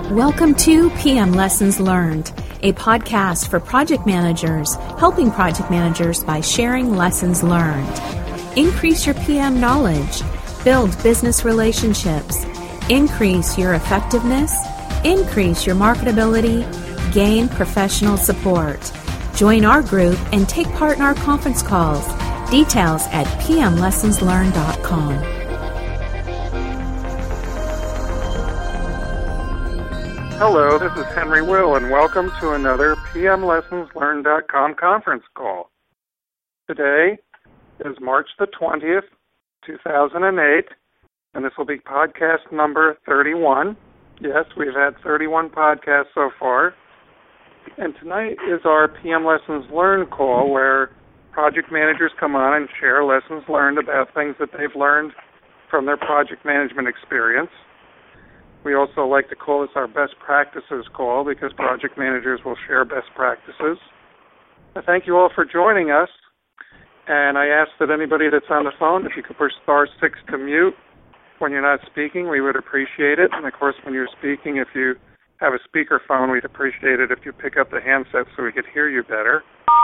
Welcome to PM Lessons Learned, a podcast for project managers, helping project managers by sharing lessons learned. Increase your PM knowledge, build business relationships, increase your effectiveness, increase your marketability, gain professional support. Join our group and take part in our conference calls. Details at pmlessonslearned.com. Hello, this is Henry Will, and welcome to another pmlessonslearned.com conference call. Today is March the 20th, 2008, and this will be podcast number 31. Yes, we've had 31 podcasts so far. And tonight is our PM Lessons Learned call, where project managers come on and share lessons learned about things that they've learned from their project management experience. We also like to call this our best practices call because project managers will share best practices. I thank you all for joining us, and I ask that anybody that's on the phone, if you could push *6 to mute when you're not speaking, we would appreciate it. And of course, when you're speaking, if you have a speaker phone, we'd appreciate it if you pick up the handset so we could hear you better.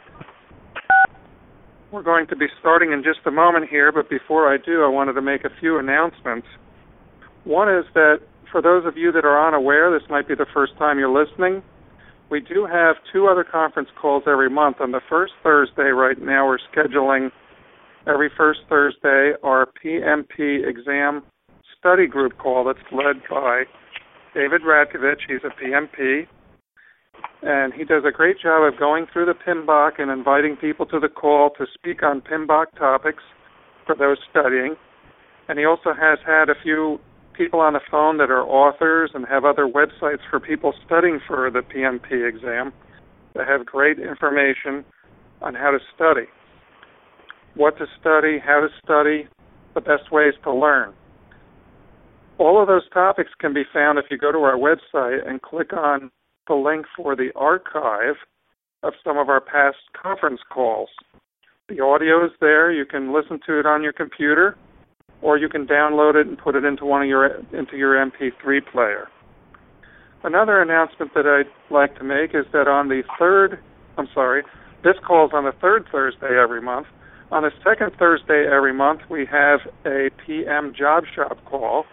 We're going to be starting in just a moment here, but before I do, I wanted to make a few announcements. One is that for those of you that are unaware, this might be the first time you're listening, we do have 2 other conference calls every month. On the first Thursday right now, we're scheduling every first Thursday our PMP exam study group call that's led by David Radkovich. He's a PMP, and he does a great job of going through the PMBOK and inviting people to the call to speak on PMBOK topics for those studying. And he also has had a few people on the phone that are authors and have other websites for people studying for the PMP exam that have great information on how to study, what to study, how to study, the best ways to learn. All of those topics can be found if you go to our website and click on the link for the archive of some of our past conference calls. The audio is there. You can listen to it on your computer, or you can download it and put it into your MP3 player. Another announcement that I'd like to make is that this call is on the third Thursday every month. On the second Thursday every month, we have a PM Job Shop call.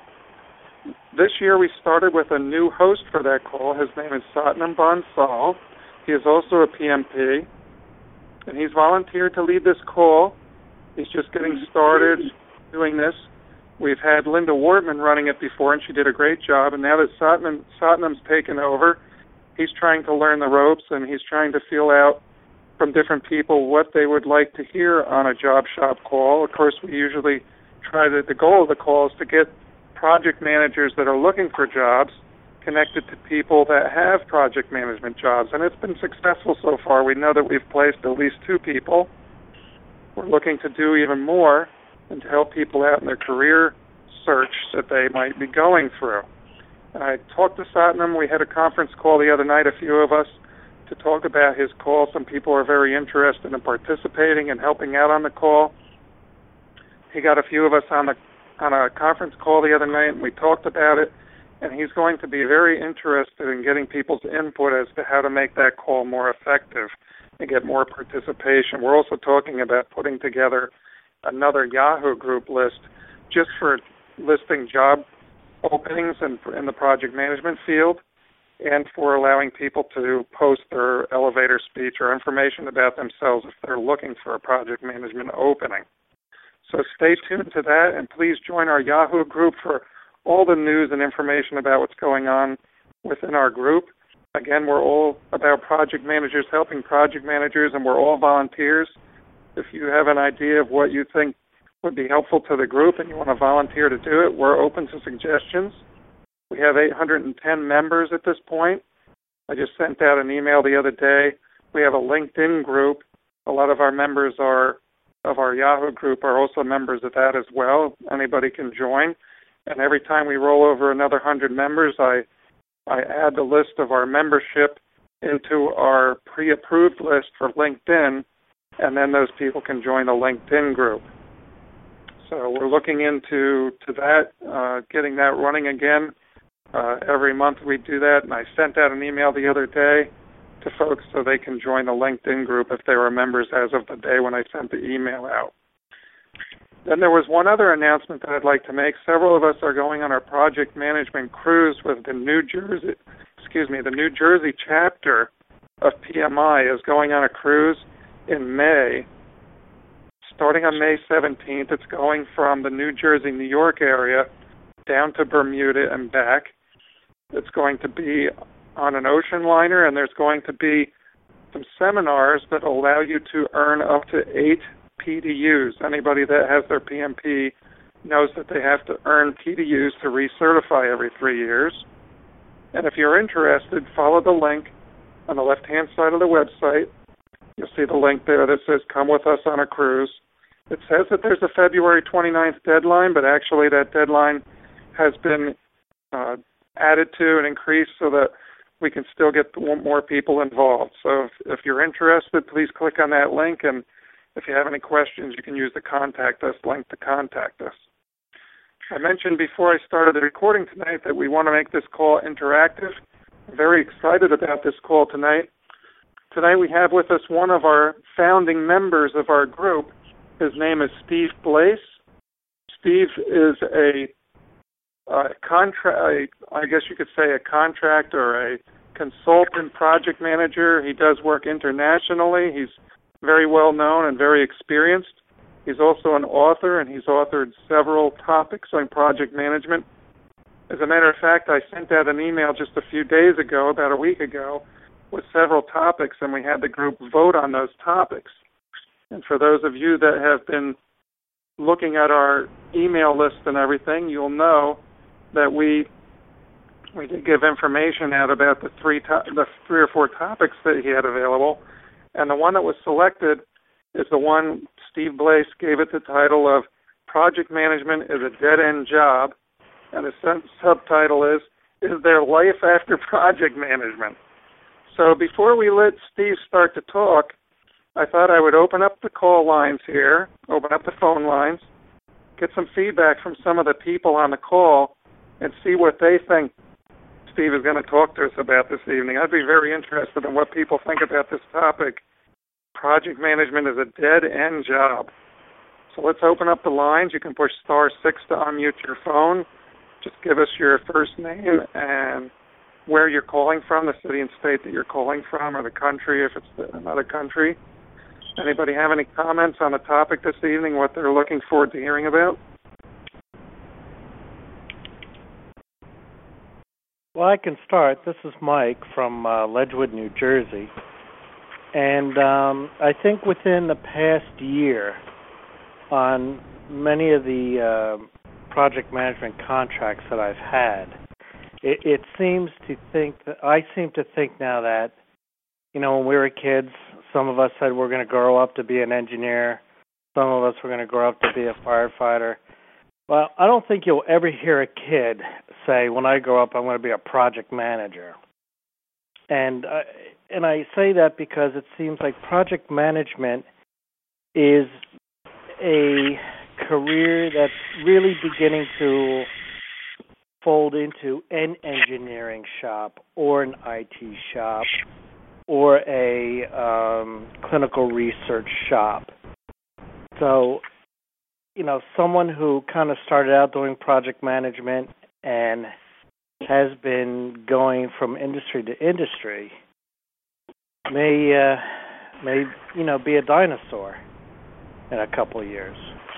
This year we started with a new host for that call. His name is Satnam Bansal. He is also a PMP, and he's volunteered to lead this call. He's just getting started doing this. We've had Linda Wortman running it before, and she did a great job. And now that Satnam's taken over, he's trying to learn the ropes, and he's trying to feel out from different people what they would like to hear on a job shop call. Of course, we usually the goal of the call is to get project managers that are looking for jobs connected to people that have project management jobs. And it's been successful so far. We know that we've placed at least 2 people. We're looking to do even more and to help people out in their career search that they might be going through. I talked to Satnam. We had a conference call the other night, a few of us, to talk about his call. Some people are very interested in participating and helping out on the call. He got a few of us on a conference call the other night, and we talked about it, and he's going to be very interested in getting people's input as to how to make that call more effective and get more participation. We're also talking about putting together another Yahoo group list just for listing job openings in the project management field and for allowing people to post their elevator speech or information about themselves if they're looking for a project management opening. So stay tuned to that, and please join our Yahoo group for all the news and information about what's going on within our group. Again, we're all about project managers helping project managers, and we're all volunteers. If you have an idea of what you think would be helpful to the group and you want to volunteer to do it, we're open to suggestions. We have 810 members at this point. I just sent out an email the other day. We have a LinkedIn group. A lot of our members of our Yahoo group are also members of that as well. Anybody can join. And every time we roll over another 100 members, I add the list of our membership into our pre-approved list for LinkedIn, and then those people can join the LinkedIn group. So we're looking into that, getting that running again. Every month we do that, and I sent out an email the other day to folks so they can join the LinkedIn group if they were members as of the day when I sent the email out. Then there was one other announcement that I'd like to make. Several of us are going on our project management cruise with the New Jersey chapter of PMI is going on a cruise in May. Starting on May 17th, it's going from the New Jersey, New York area down to Bermuda and back. It's going to be on an ocean liner, and there's going to be some seminars that allow you to earn up to 8 PDUs. Anybody that has their PMP knows that they have to earn PDUs to recertify every 3 years. And if you're interested, follow the link on the left-hand side of the website. You'll see the link there that says, "Come with us on a cruise." It says that there's a February 29th deadline, but actually that deadline has been added to and increased so that we can still get more people involved. So if you're interested, please click on that link, and if you have any questions, you can use the Contact Us link to contact us. I mentioned before I started the recording tonight that we want to make this call interactive. I'm very excited about this call tonight. Tonight we have with us one of our founding members of our group. His name is Steve Blaise. Steve is a contract or a consultant project manager. He does work internationally. He's very well known and very experienced. He's also an author, and he's authored several topics on project management. As a matter of fact, I sent out an email just a few days ago, about a week ago, with several topics, and we had the group vote on those topics. And for those of you that have been looking at our email list and everything, you'll know that we did give information out about the three or four topics that he had available, and the one that was selected is the one Steve Blaise gave it the title of "Project Management is a Dead-End Job," and the subtitle is there life after project management? So before we let Steve start to talk, I thought I would open up the call lines here, open up the phone lines, get some feedback from some of the people on the call, and see what they think Steve is going to talk to us about this evening. I'd be very interested in what people think about this topic. Project management is a dead-end job. So let's open up the lines. You can push *6 to unmute your phone. Just give us your first name and where you're calling from, the city and state that you're calling from, or the country if it's another country. Anybody have any comments on the topic this evening, what they're looking forward to hearing about? Well, I can start. This is Mike from Ledgewood, New Jersey. And I think within the past year, on many of the project management contracts that I've had, it seems to think that I seem to think now that, when we were kids, some of us said we're going to grow up to be an engineer. Some of us were going to grow up to be a firefighter. Well, I don't think you'll ever hear a kid say, when I grow up, I'm going to be a project manager. And I say that because it seems like project management is a career that's really beginning to fold into an engineering shop or an IT shop or a clinical research shop. So, someone who kind of started out doing project management and has been going from industry to industry may be a dinosaur in a couple of years.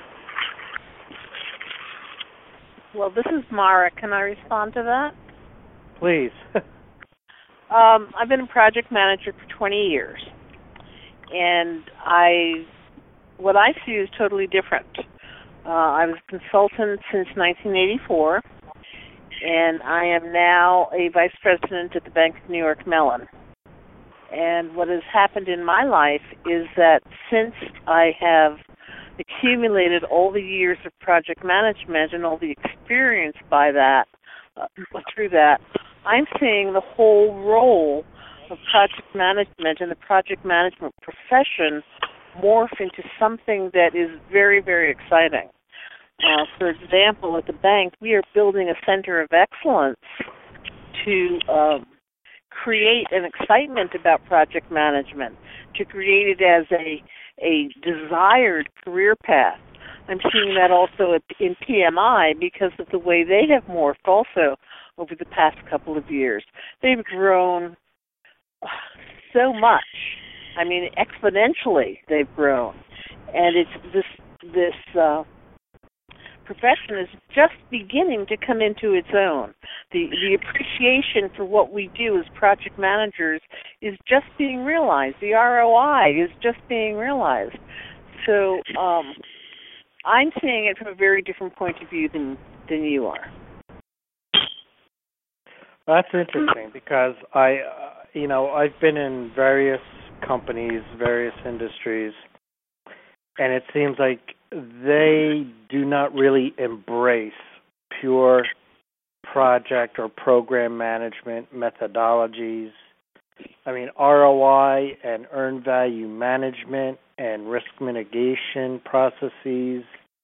Well, this is Mara. Can I respond to that? Please. I've been a project manager for 20 years, and what I see is totally different. I was a consultant since 1984, and I am now a vice president at the Bank of New York Mellon. And what has happened in my life is that since I have accumulated all the years of project management and all the experience through that, I'm seeing the whole role of project management and the project management profession morph into something that is very, very exciting. For example, at the bank, we are building a center of excellence to create an excitement about project management, to create it as a desired career path. I'm seeing that also in PMI because of the way they have morphed also over the past couple of years. They've grown so much. I mean, exponentially they've grown. And it's this profession is just beginning to come into its own. The appreciation for what we do as project managers is just being realized. The ROI is just being realized. So I'm seeing it from a very different point of view than you are. That's interesting because I've been in various companies, various industries, and it seems like they do not really embrace pure project or program management methodologies. I mean, ROI and earned value management and risk mitigation processes.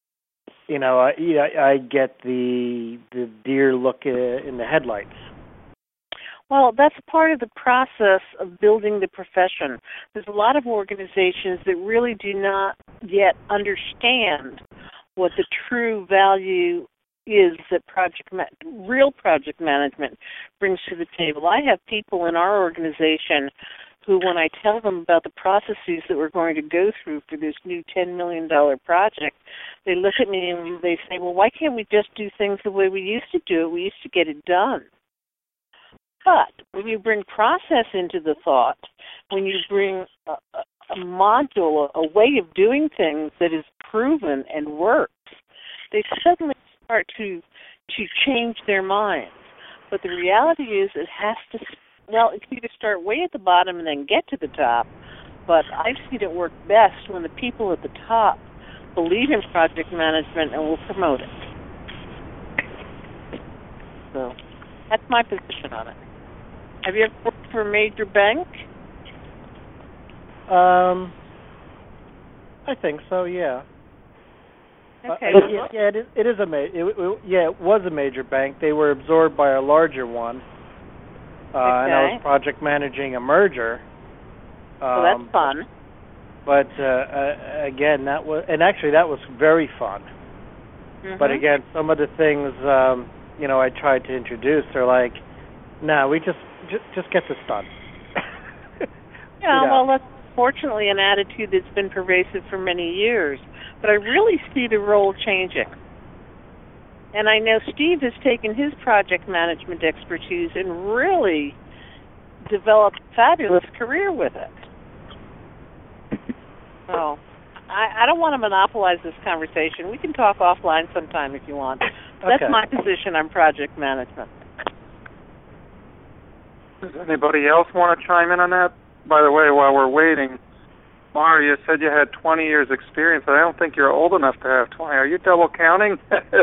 I get the deer look in the headlights. Well, that's part of the process of building the profession. There's a lot of organizations that really do not yet understand what the true value is that real project management brings to the table. I have people in our organization who, when I tell them about the processes that we're going to go through for this new $10 million project, they look at me and they say, well, why can't we just do things the way we used to do it? We used to get it done. But when you bring process into the thought, when you bring a module, a way of doing things that is proven and works, they suddenly start to change their minds. But the reality is it has to, it can either start way at the bottom and then get to the top, but I've seen it work best when the people at the top believe in project management and will promote it. So that's my position on it. Have you ever worked for a major bank? I think so. Yeah. Okay. It is a it was a major bank. They were absorbed by a larger one, and I was project managing a merger. So that's fun. But again, that was very fun. Mm-hmm. But again, some of the things I tried to introduce, they're like, no, we just get this done. Yeah, well, that's fortunately an attitude that's been pervasive for many years. But I really see the role changing. And I know Steve has taken his project management expertise and really developed a fabulous career with it. So I don't want to monopolize this conversation. We can talk offline sometime if you want. That's my position on project management. Does anybody else want to chime in on that? By the way, while we're waiting, Mara, you said you had 20 years experience. I don't think you're old enough to have 20. Are you double counting?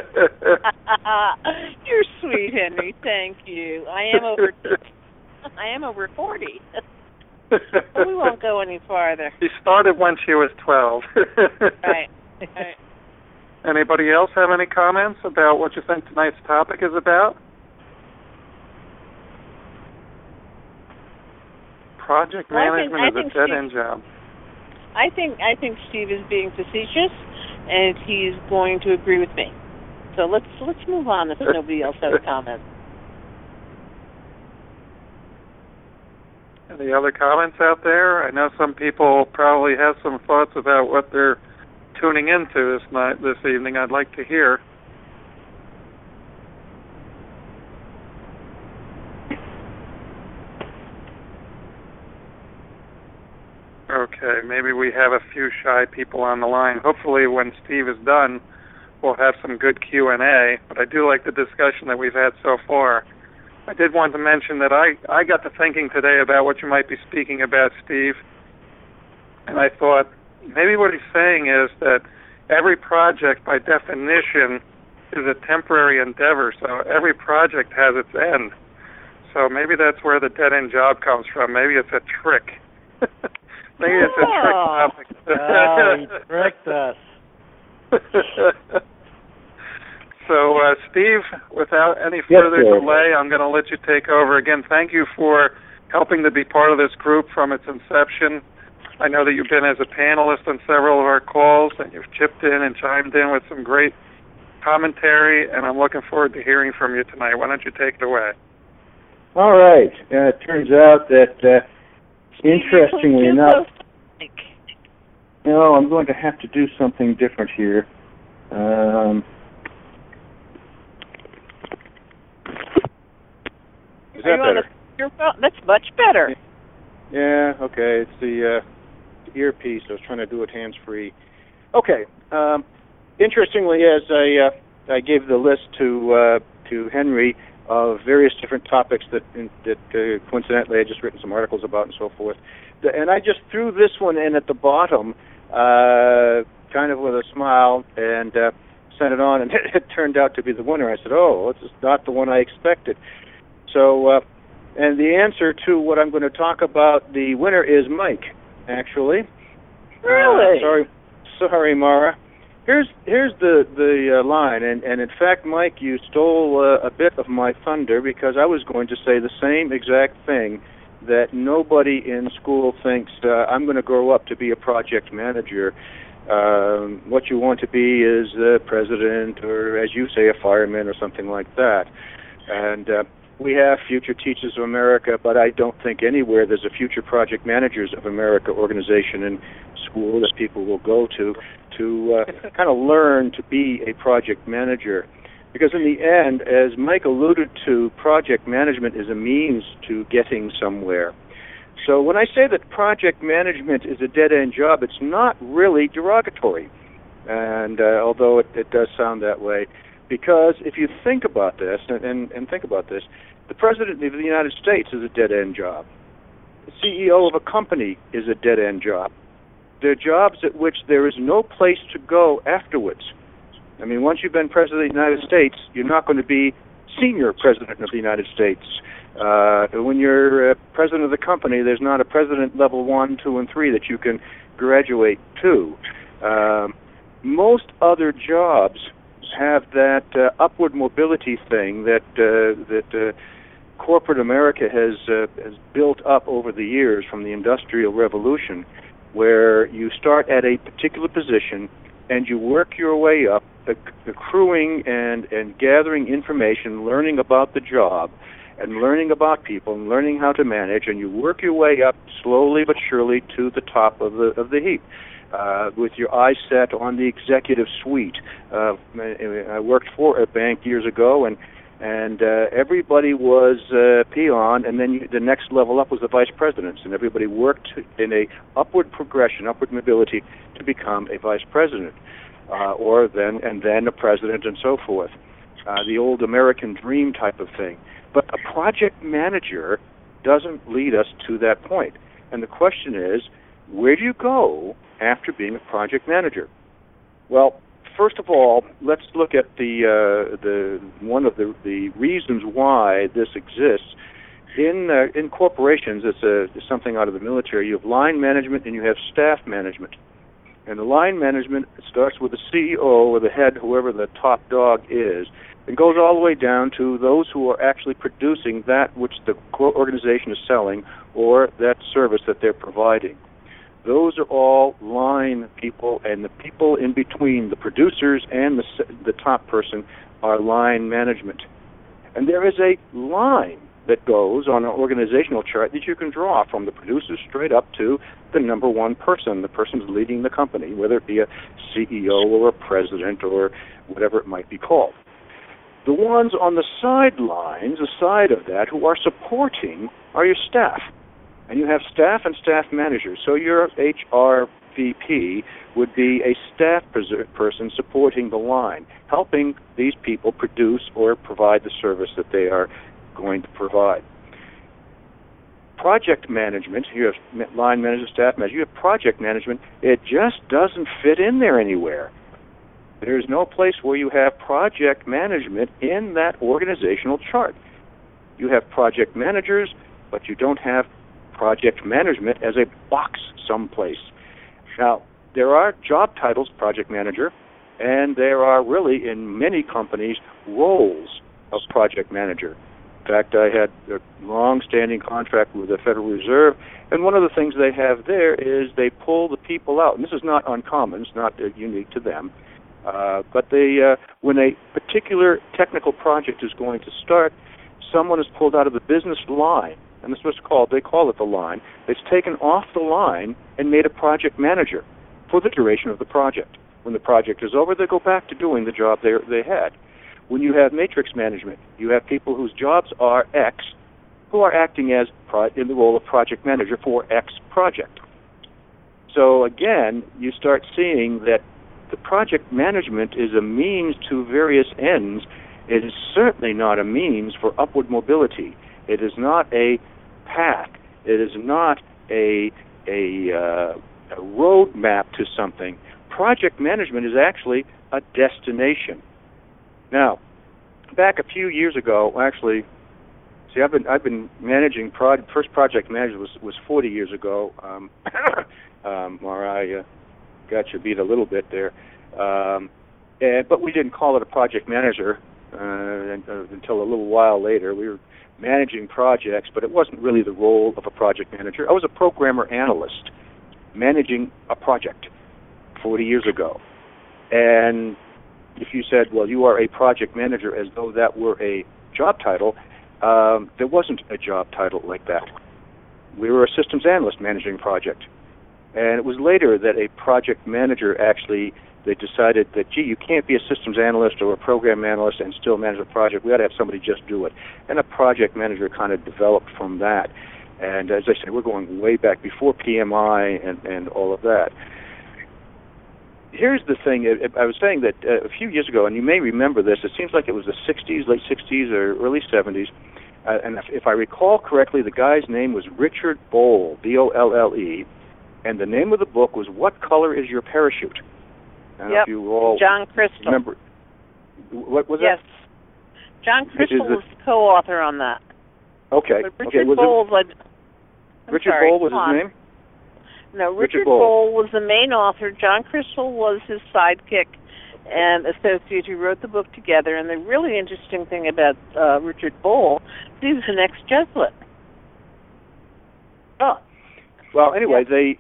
You're sweet, Henry. Thank you. I am over 40. We won't go any farther. She started when she was 12. Right. Anybody else have any comments about what you think tonight's topic is about? Project management is a dead-end job. I think Steve is being facetious, and he's going to agree with me. So let's move on if nobody else has comments. Any other comments out there? I know some people probably have some thoughts about what they're tuning into this evening. I'd like to hear. Okay, maybe we have a few shy people on the line. Hopefully when Steve is done, we'll have some good Q&A, but I do like the discussion that we've had so far. I did want to mention that I got to thinking today about what you might be speaking about, Steve, and I thought maybe what he's saying is that every project, by definition, is a temporary endeavor, so every project has its end. So maybe that's where the dead-end job comes from. Maybe it's a trick. Maybe it's a trick topic. Oh, he tricked us. So, Steve, without any further delay, I'm going to let you take over. Again, thank you for helping to be part of this group from its inception. I know that you've been as a panelist on several of our calls, and you've chipped in and chimed in with some great commentary, and I'm looking forward to hearing from you tonight. Why don't you take it away? All right. It turns out that, interestingly enough, I'm going to have to do something different here. Is that better? That's much better. Yeah, okay. It's the earpiece. I was trying to do it hands-free. Okay. Interestingly, as I gave the list to Henry of various different topics that coincidentally I just written some articles about and so forth, and I just threw this one in at the bottom, kind of with a smile, and sent it on, and it turned out to be the winner. I said, "Oh, this is not the one I expected." So, and the answer to what I'm going to talk about, the winner is Mike, actually. Really? Sorry, Mara. Here's the line, and in fact, Mike, you stole a bit of my thunder, because I was going to say the same exact thing, that nobody in school thinks, I'm going to grow up to be a project manager. What you want to be is the president, or as you say, a fireman, or something like that. And we have Future Teachers of America, but I don't think anywhere there's a Future Project Managers of America organization in school that people will go to kind of learn to be a project manager. Because in the end, as Mike alluded to, project management is a means to getting somewhere. So when I say that project management is a dead-end job, it's not really derogatory, and although it does sound that way. Because if you think about this, and think about this, the President of the United States is a dead-end job. The CEO of a company is a dead-end job. They're jobs at which there is no place to go afterwards. I mean, once you've been President of the United States, you're not going to be Senior President of the United States. When you're President of the company, there's not a President level 1, 2, and 3 that you can graduate to. Most other jobs have that upward mobility thing that corporate America has built up over the years from the Industrial Revolution, where you start at a particular position and you work your way up, accruing and gathering information, learning about the job, and learning about people, and learning how to manage, and you work your way up slowly but surely to the top of the heap. With your eyes set on the executive suite. I worked for a bank years ago, and everybody was peon, and then the next level up was the vice presidents, and everybody worked in a upward progression, upward mobility to become a vice president, or then a president, and so forth. The old American dream type of thing. But a project manager doesn't lead us to that point. And the question is, where do you go after being a project manager? Well, first of all, let's look at the one of the reasons why this exists. In corporations, it's something out of the military. You have line management and you have staff management. And the line management starts with the CEO or the head, whoever the top dog is, and goes all the way down to those who are actually producing that which the organization is selling or that service that they're providing. Those are all line people, and the people in between, the producers and the top person, are line management. And there is a line that goes on an organizational chart that you can draw from the producers straight up to the number one person, the person who's leading the company, whether it be a CEO or a president or whatever it might be called. The ones on the sidelines, the side of that, who are supporting are your staff. And you have staff and staff managers. So your HR VP would be a staff person supporting the line, helping these people produce or provide the service that they are going to provide. Project management, you have line manager, staff manager, you have project management, it just doesn't fit in there anywhere. There's no place where you have project management in that organizational chart. You have project managers, but you don't have project management as a box someplace. Now, there are job titles, project manager, And there are really, in many companies, roles of project manager. In fact, I had a long-standing contract with the Federal Reserve, and one of the things they have there is they pull the people out. And this is not uncommon. It's not unique to them. But when a particular technical project is going to start, someone is pulled out of the business line, and this is what's called, they call it the line. It's taken off the line and made a project manager for the duration of the project. When the project is over, they go back to doing the job they had. When you have matrix management, you have people whose jobs are X who are acting as in the role of project manager for X project. So again, you start seeing that the project management is a means to various ends. It is certainly not a means for upward mobility. It is not a path. It is not a roadmap to something. Project management is actually a destination. Now, back a few years ago, actually, see, I've been managing first project management was 40 years ago. Mara, I got you beat a little bit there, but we didn't call it a project manager until a little while later. We were managing projects, but it wasn't really the role of a project manager. I was a programmer analyst managing a project 40 years ago. And if you said, well, you are a project manager as though that were a job title, there wasn't a job title like that. We were a systems analyst managing a project. And it was later that a project manager actually, they decided that, gee, you can't be a systems analyst or a program analyst and still manage a project. We ought to have somebody just do it. And a project manager kind of developed from that. And as I said, we're going way back before PMI and all of that. Here's the thing. I was saying that a few years ago, and you may remember this, it seems like it was the 60s, late 60s or early 70s, and if I recall correctly, the guy's name was Richard Bolle, B-O-L-L-E, and the name of the book was What Color is Your Parachute? I don't know if you all John Crystal. Remember. What was that? Yes. John Crystal was the co-author on that. Okay. But Richard Bolle was his name? No, Richard Bolle was the main author. John Crystal was his sidekick and associate who wrote the book together. And the really interesting thing about Richard Bolle, he was an ex-Jesuit. Oh. Well, anyway, they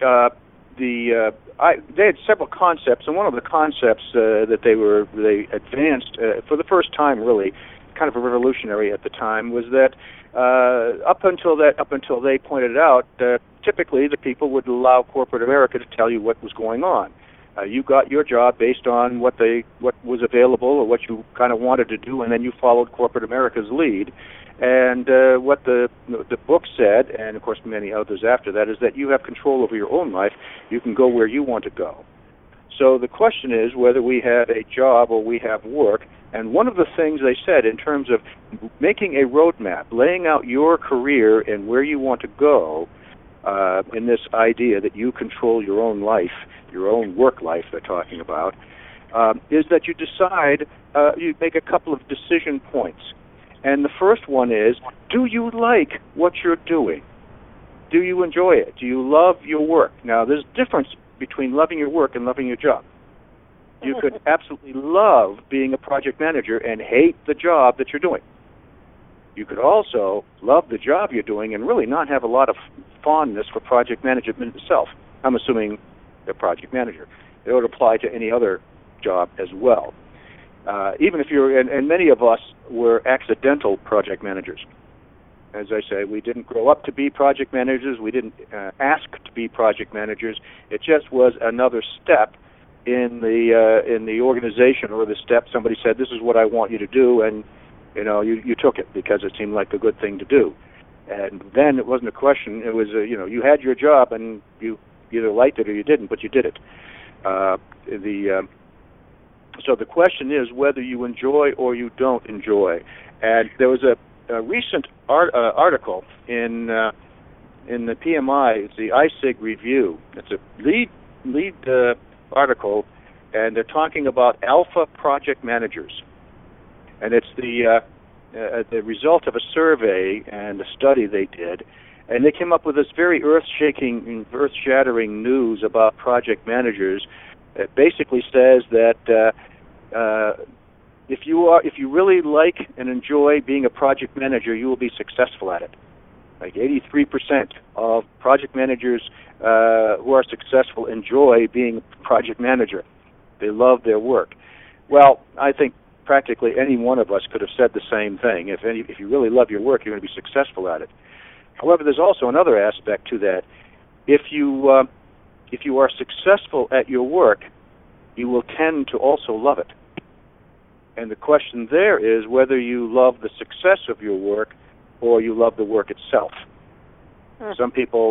had several concepts, and one of the concepts that they advanced for the first time, really, kind of a revolutionary at the time, was that up until they pointed out, typically the people would allow corporate America to tell you what was going on. You got your job based on what was available or what you kind of wanted to do, and then you followed corporate America's lead. And what the book said, and of course many others after that, is that you have control over your own life. You can go where you want to go. So the question is whether we have a job or we have work. And one of the things they said in terms of making a roadmap, laying out your career and where you want to go, in this idea that you control your own life, your own work life they're talking about, is that you decide, you make a couple of decision points. And the first one is, do you like what you're doing? Do you enjoy it? Do you love your work? Now, there's a difference between loving your work and loving your job. You could absolutely love being a project manager and hate the job that you're doing. You could also love the job you're doing and really not have a lot of fondness for project management itself. I'm assuming a project manager. It would apply to any other job as well. Even if you're, and many of us were accidental project managers. As I say, we didn't grow up to be project managers. We didn't ask to be project managers. It just was another step in the organization, or the step somebody said, "This is what I want you to do," and you took it because it seemed like a good thing to do. And then it wasn't a question. It was you had your job and you either liked it or you didn't, but you did it. So the question is whether you enjoy or you don't enjoy. And there was a recent article in the PMI. It's the ISIG Review. It's a lead article, and they're talking about alpha project managers. And it's the result of a survey and a study they did. And they came up with this very earth-shattering news about project managers. It basically says that if you really like and enjoy being a project manager, you will be successful at it. Like 83% of project managers who are successful enjoy being a project manager. They love their work. Well, I think practically any one of us could have said the same thing. If you really love your work, you're going to be successful at it. However, there's also another aspect to that. If you are successful at your work, you will tend to also love it. And the question there is whether you love the success of your work or you love the work itself. Some people,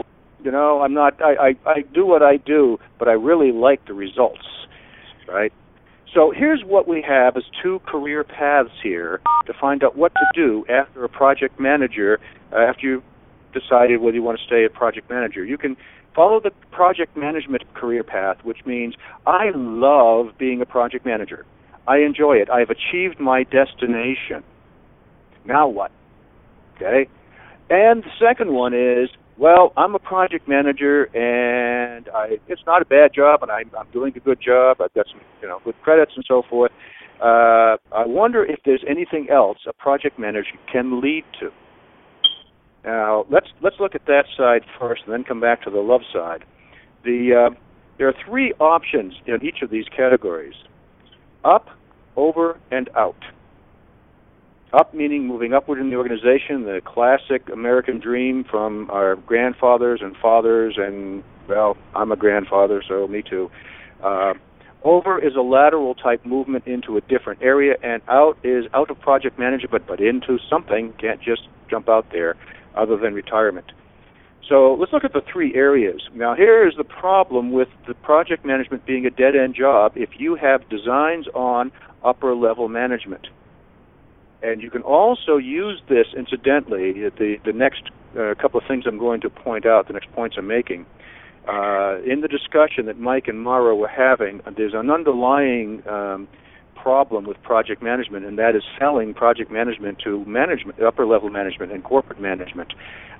I do what I do, but I really like the results, right? So here's what we have as two career paths here to find out what to do after a project manager, after you've decided whether you want to stay a project manager. You can follow the project management career path, which means I love being a project manager. I enjoy it. I've achieved my destination. Now what? Okay? And the second one is, well, I'm a project manager, and it's not a bad job, and I'm doing a good job. I've got some, good credits and so forth. I wonder if there's anything else a project manager can lead to. Now, let's look at that side first, and then come back to the love side. There are three options in each of these categories: up, over, and out. Up meaning moving upward in the organization, the classic American dream from our grandfathers and fathers, and, well, I'm a grandfather, so me too. Over is a lateral type movement into a different area, and out is out of project management, but into something. Can't just jump out there other than retirement. So let's look at the three areas. Now, here is the problem with the project management being a dead-end job if you have designs on upper-level management. And you can also use this, incidentally, the next couple of things I'm going to point out, the next points I'm making. In the discussion that Mike and Mara were having, there's an underlying problem with project management, and that is selling project management to management, upper-level management and corporate management.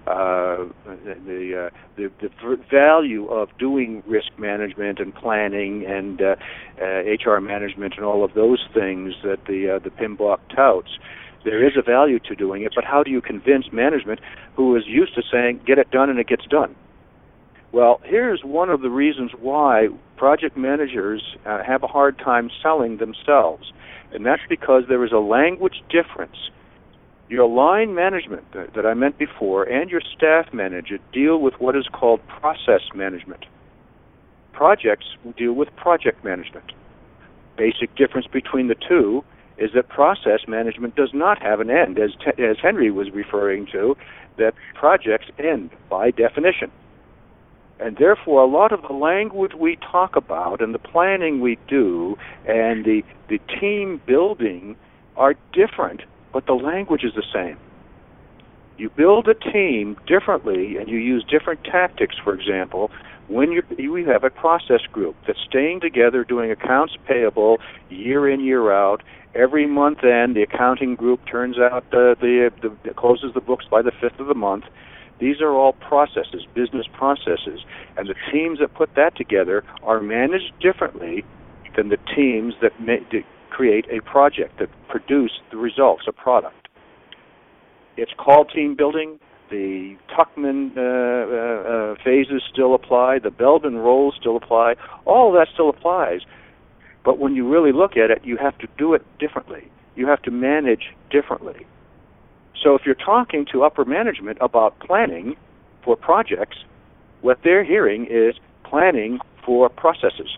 The value of doing risk management and planning and HR management and all of those things that the PMBOK touts, there is a value to doing it, but how do you convince management who is used to saying, get it done and it gets done? Well, here's one of the reasons why project managers have a hard time selling themselves, and that's because there is a language difference. Your line management that I meant before and your staff manager deal with what is called process management. Projects deal with project management. Basic difference between the two is that process management does not have an end, as Henry was referring to, that projects end by definition. And therefore, a lot of the language we talk about and the planning we do and the team building are different, but the language is the same. You build a team differently and you use different tactics, for example, when you have a process group that's staying together doing accounts payable year in, year out. Every month end, the accounting group turns out closes the books by the 5th of the month. These are all processes, business processes, and the teams that put that together are managed differently than the teams that create a project, that produce the results, a product. It's called team building. The Tuckman phases still apply. The Belden roles still apply. All of that still applies. But when you really look at it, you have to do it differently. You have to manage differently. So if you're talking to upper management about planning for projects, what they're hearing is planning for processes.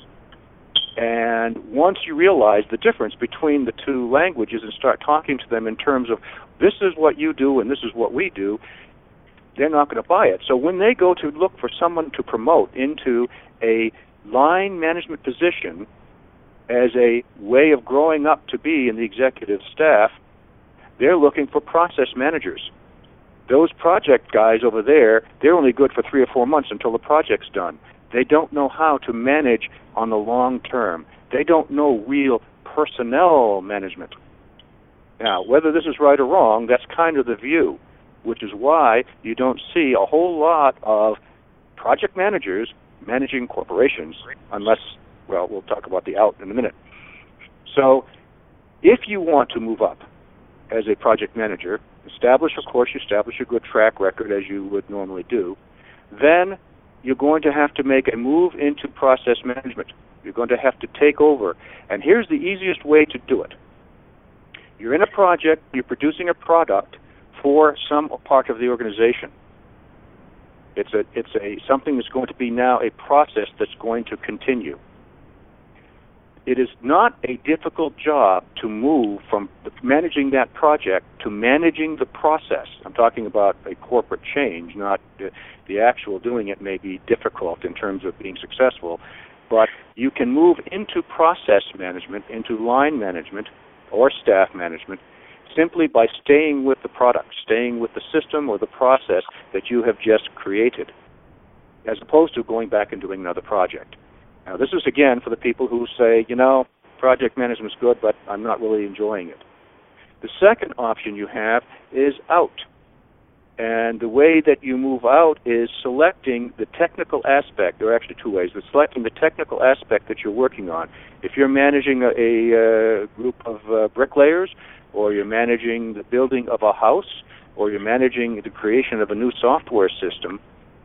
And once you realize the difference between the two languages and start talking to them in terms of this is what you do and this is what we do, they're not going to buy it. So when they go to look for someone to promote into a line management position as a way of growing up to be in the executive staff, they're looking for process managers. Those project guys over there, they're only good for 3 or 4 months until the project's done. They don't know how to manage on the long term. They don't know real personnel management. Now, whether this is right or wrong, that's kind of the view, which is why you don't see a whole lot of project managers managing corporations unless Well, we'll talk about the out in a minute. So if you want to move up as a project manager, establish a good track record as you would normally do, then you're going to have to make a move into process management. You're going to have to take over. And here's the easiest way to do it. You're in a project, you're producing a product for some part of the organization. It's something that's going to be now a process that's going to continue. It is not a difficult job to move from managing that project to managing the process. I'm talking about a corporate change, not the actual doing it may be difficult in terms of being successful, but you can move into process management, into line management or staff management, simply by staying with the product, staying with the system or the process that you have just created, as opposed to going back and doing another project. Now, this is, again, for the people who say, project management is good, but I'm not really enjoying it. The second option you have is out. And the way that you move out is selecting the technical aspect. There are actually two ways. It's selecting the technical aspect that you're working on. If you're managing a group of bricklayers, or you're managing the building of a house, or you're managing the creation of a new software system,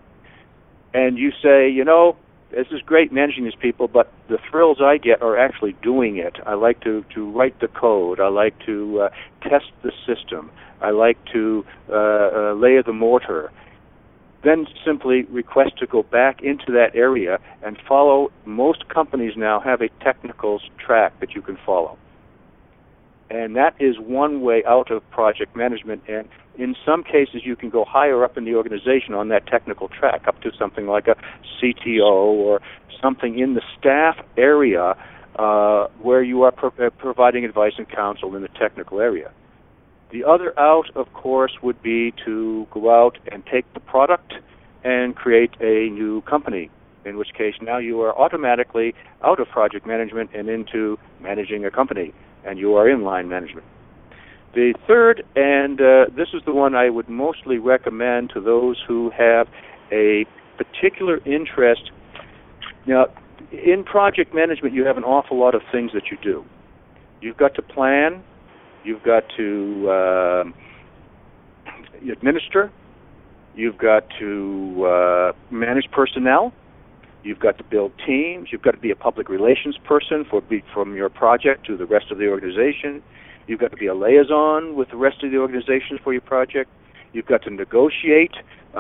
and you say, this is great managing these people, but the thrills I get are actually doing it. I like to write the code. I like to test the system. I like to layer the mortar. Then simply request to go back into that area and follow. Most companies now have a technical track that you can follow. And that is one way out of project management. And in some cases, you can go higher up in the organization on that technical track, up to something like a CTO or something in the staff area where you are providing advice and counsel in the technical area. The other out, of course, would be to go out and take the product and create a new company, in which case now you are automatically out of project management and into managing a company, and you are in line management. The third, and this is the one I would mostly recommend to those who have a particular interest. Now, in project management, you have an awful lot of things that you do. You've got to plan. You've got to administer. You've got to manage personnel. You've got to build teams. You've got to be a public relations person from your project to the rest of the organization. You've got to be a liaison with the rest of the organization for your project. You've got to negotiate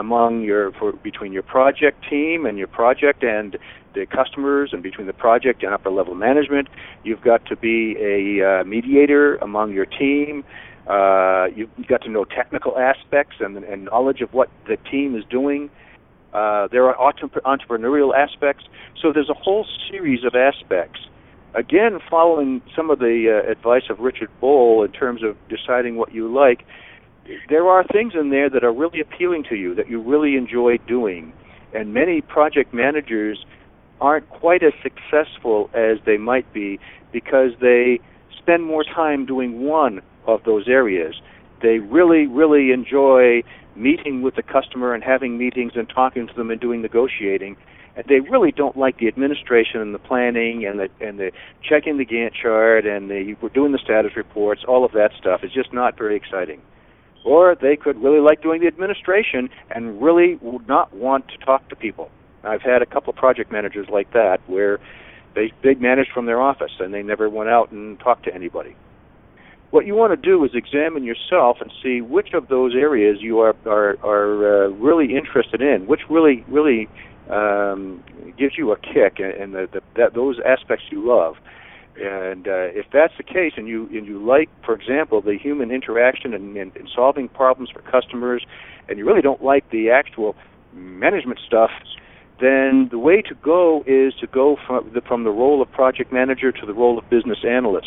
between your project team and your project and the customers, and between the project and upper level management. You've got to be a mediator among your team. You've got to know technical aspects and knowledge of what the team is doing. There are entrepreneurial aspects. So there's a whole series of aspects. Again, following some of the advice of Richard Bohl in terms of deciding what you like, there are things in there that are really appealing to you, that you really enjoy doing. And many project managers aren't quite as successful as they might be because they spend more time doing one of those areas. They really, really enjoy meeting with the customer and having meetings and talking to them and doing negotiating. And they really don't like the administration and the planning and the checking the Gantt chart and we're doing the status reports. All of that stuff is just not very exciting. Or they could really like doing the administration and really would not want to talk to people. I've had a couple of project managers like that where they managed from their office and they never went out and talked to anybody. What you want to do is examine yourself and see which of those areas you are really interested in, which really gives you a kick, and those aspects you love. And if that's the case, and you like, for example, the human interaction and solving problems for customers, and you really don't like the actual management stuff, then the way to go is to go from the role of project manager to the role of business analyst.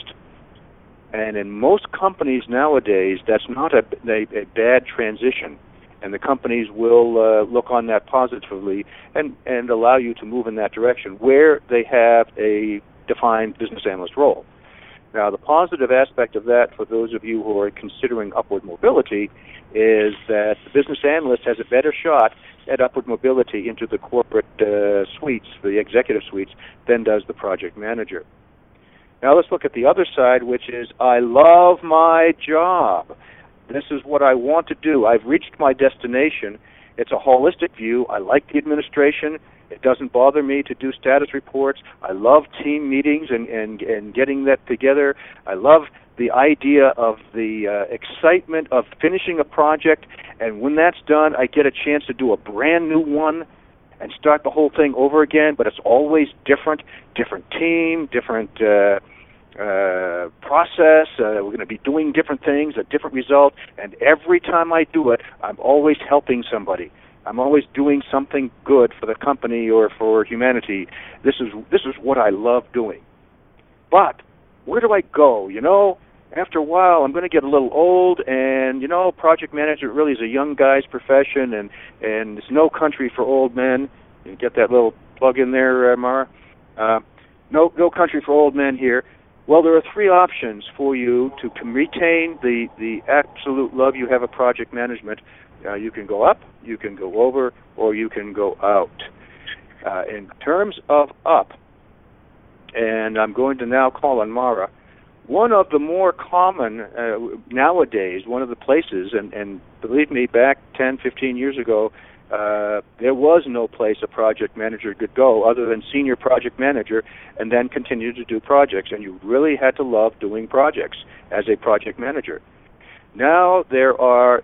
And in most companies nowadays, that's not a bad transition. And the companies will look on that positively and allow you to move in that direction where they have a defined business analyst role. Now, the positive aspect of that for those of you who are considering upward mobility is that the business analyst has a better shot at upward mobility into the corporate suites, the executive suites, than does the project manager. Now let's look at the other side, which is I love my job. This is what I want to do. I've reached my destination. It's a holistic view. I like the administration. It doesn't bother me to do status reports. I love team meetings and getting that together. I love the idea of the excitement of finishing a project, and when that's done, I get a chance to do a brand new one and start the whole thing over again, but it's always different team, different process. We're going to be doing different things, a different result, and every time I do it, I'm always helping somebody. I'm always doing something good for the company or for humanity. This is what I love doing. But where do I go? After a while, I'm going to get a little old, and project manager really is a young guy's profession, and there's no country for old men. You get that little plug in there, Mara? No country for old men here. Well, there are three options for you to retain the absolute love you have of project management. You can go up, you can go over, or you can go out. In terms of up, and I'm going to now call on Mara, one of the more common nowadays, one of the places, and believe me, back 10, 15 years ago, there was no place a project manager could go other than senior project manager and then continue to do projects, and you really had to love doing projects as a project manager. Now there are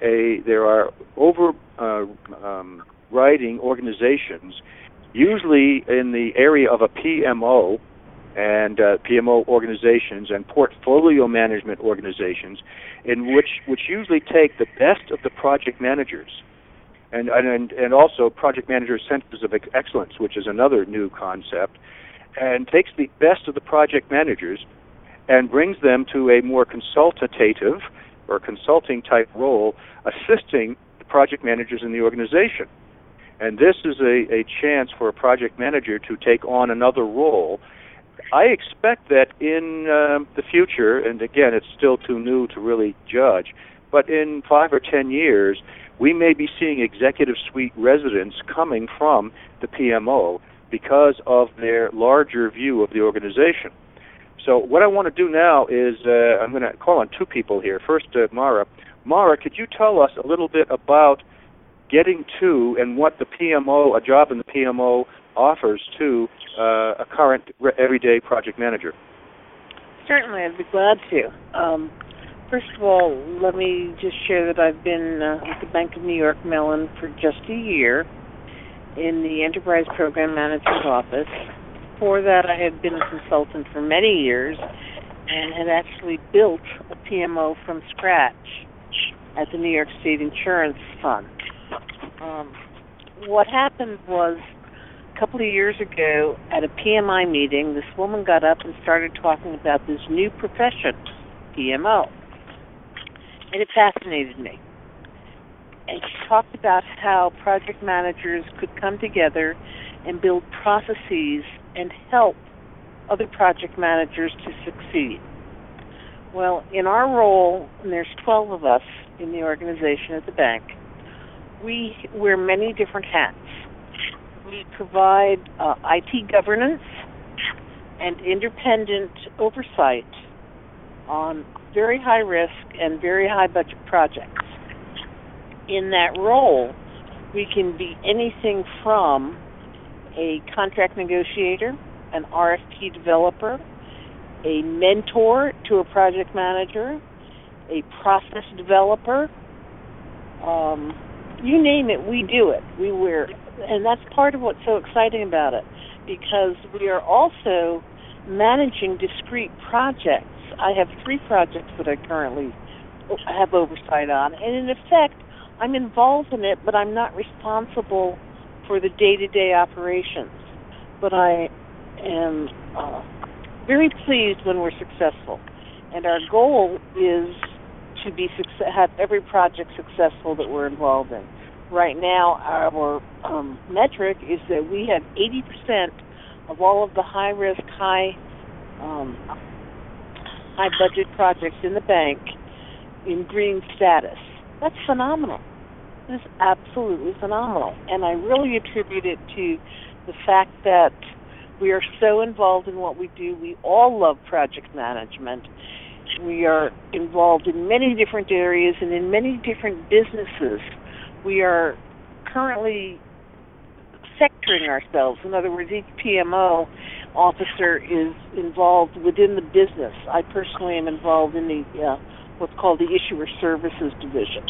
overriding organizations, usually in the area of a PMO, and PMO organizations and portfolio management organizations, in which usually take the best of the project managers, and also project manager centers of excellence, which is another new concept, and takes the best of the project managers and brings them to a more consultative or consulting type role, assisting the project managers in the organization. And this is a chance for a project manager to take on another role. I expect that in the future, and again, it's still too new to really judge, but in 5 or 10 years, we may be seeing executive suite residents coming from the PMO because of their larger view of the organization. So what I want to do now is I'm going to call on two people here. First, Mara. Mara, could you tell us a little bit about getting to and what the PMO, a job in the PMO, offers to a current everyday project manager? Certainly, I'd be glad to. First of all, let me just share that I've been with the Bank of New York Mellon for just a year in the Enterprise Program Manager's office. Before that, I had been a consultant for many years and had actually built a PMO from scratch at the New York State Insurance Fund. What happened was, a couple of years ago at a PMI meeting, this woman got up and started talking about this new profession, PMO. And it fascinated me. And she talked about how project managers could come together and build processes and help other project managers to succeed. Well, in our role, and there's 12 of us in the organization at the bank, we wear many different hats. We provide IT governance and independent oversight on very high risk and very high budget projects. In that role, we can be anything from a contract negotiator, an RFP developer, a mentor to a project manager, a process developer. You name it, we do it. And that's part of what's so exciting about it, because we are also managing discrete projects. I have 3 projects that I currently have oversight on, and in effect, I'm involved in it, but I'm not responsible for the day-to-day operations. But I am very pleased when we're successful, and our goal is to have every project successful that we're involved in. Right now, our metric is that we have 80% of all of the high-risk, high-budget projects in the bank in green status. That's phenomenal. It is absolutely phenomenal. And I really attribute it to the fact that we are so involved in what we do. We all love project management. We are involved in many different areas and in many different businesses. We are currently sectoring ourselves. In other words, each PMO officer is involved within the business. I personally am involved in the what's called the Issuer Services Division.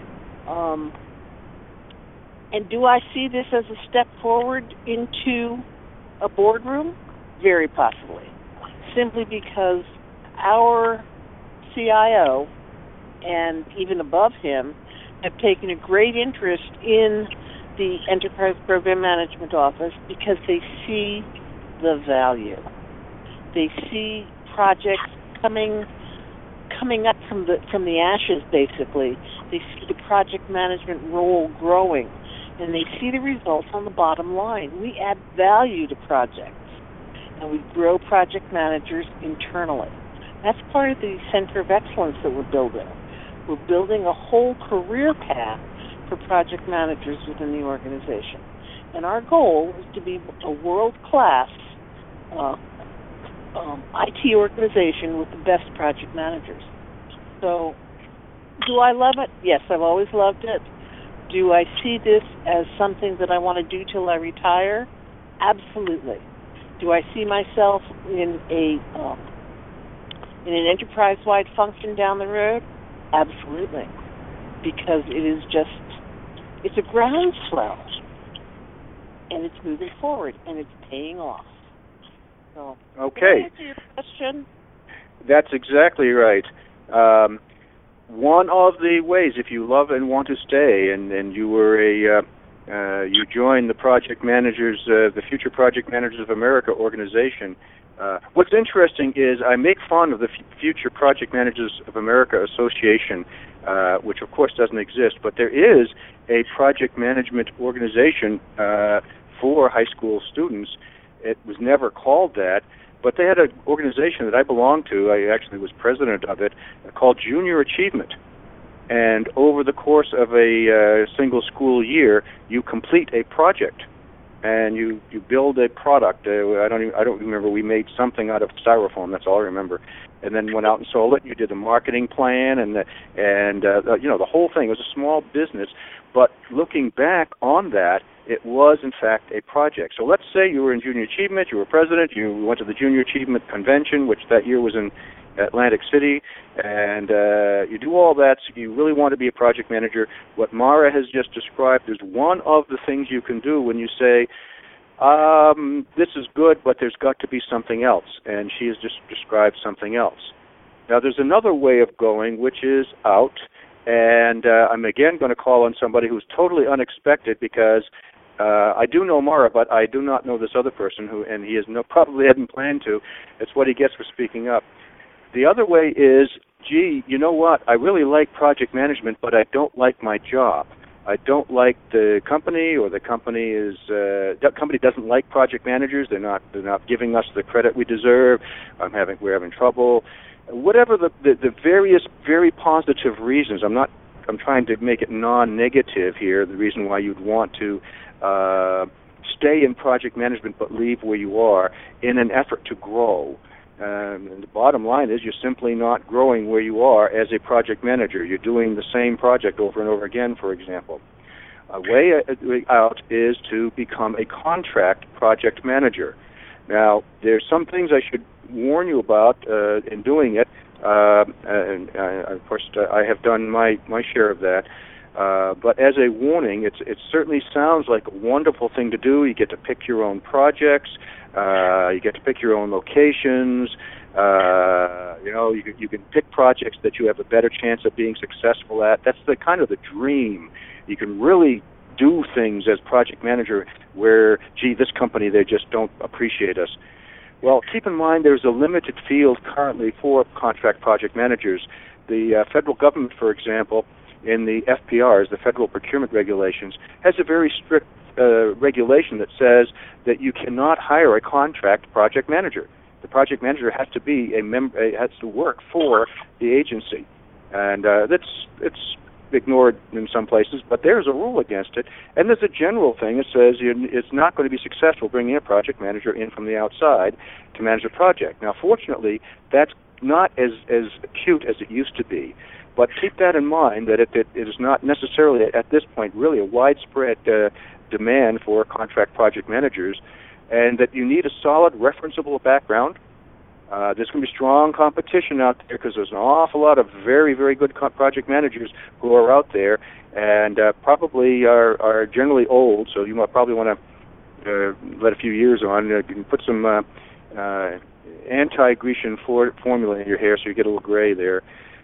And do I see this as a step forward into a boardroom? Very possibly. Simply because our CIO and even above him have taken a great interest in the Enterprise Program Management Office because they see the value. They see projects coming up from the ashes, basically. They see the project management role growing, and they see the results on the bottom line. We add value to projects, and we grow project managers internally. That's part of the Center of Excellence that we're building. We're building a whole career path for project managers within the organization. And our goal is to be a world-class IT organization with the best project managers. So, do I love it? Yes, I've always loved it. Do I see this as something that I want to do till I retire? Absolutely. Do I see myself in an enterprise-wide function down the road? Absolutely. Because it is it's a groundswell, and it's moving forward, and it's paying off. So, okay. To answer your question? That's exactly right. One of the ways, if you love and want to stay, and you were you joined the Project Managers, the Future Project Managers of America organization. What's interesting is I make fun of the Future Project Managers of America Association, which of course doesn't exist, but there is a project management organization for high school students. It was never called that, but they had an organization that I belonged to. I actually was president of it, called Junior Achievement. And over the course of a single school year, you complete a project, and you build a product. I don't remember. We made something out of styrofoam. That's all I remember. And then went out and sold it. You did a marketing plan, and the whole thing. It was a small business, but looking back on that, it was in fact a project. So let's say you were in Junior Achievement. You were president. You went to the Junior Achievement Convention, which that year was in Atlantic City, and you do all that. So you really want to be a project manager. What Mara has just described is one of the things you can do when you say, this is good, but there's got to be something else, and she has just described something else. Now, there's another way of going, which is out, and I'm again going to call on somebody who's totally unexpected because I do know Mara, but I do not know this other person and he probably hadn't planned to. It's what he gets for speaking up. The other way is, gee, you know what? I really like project management, but I don't like my job. I don't like the company, or the company doesn't like project managers. They're not giving us the credit we deserve. We're having trouble. Whatever the various very positive reasons. I'm trying to make it non-negative here. The reason why you'd want to stay in project management but leave where you are in an effort to grow. And the bottom line is you're simply not growing where you are as a project manager. You're doing the same project over and over again, for example. A way out is to become a contract project manager. Now, there's some things I should warn you about in doing it. And of course, I have done my share of that. But as a warning, it certainly sounds like a wonderful thing to do. You get to pick your own projects. You get to pick your own locations. You can pick projects that you have a better chance of being successful at. That's the kind of the dream. You can really do things as project manager where, gee, this company, they just don't appreciate us. Well, keep in mind there's a limited field currently for contract project managers. The federal government, for example, in the FPRs, the Federal Procurement Regulations, has a very strict regulation that says that you cannot hire a contract project manager. The project manager has to be has to work for the agency, and it's ignored in some places, but there's a rule against it, and there's a general thing that says it's not going to be successful bringing a project manager in from the outside to manage a project. Now, fortunately, that's not as acute as it used to be, but keep that in mind that it is not necessarily at this point really a widespread demand for contract project managers, and that you need a solid referenceable background. There's going to be strong competition out there because there's an awful lot of very, very good project managers who are out there, and probably are generally old, so you might probably want to let a few years on. You can put some anti-Grecian formula in your hair so you get a little gray there.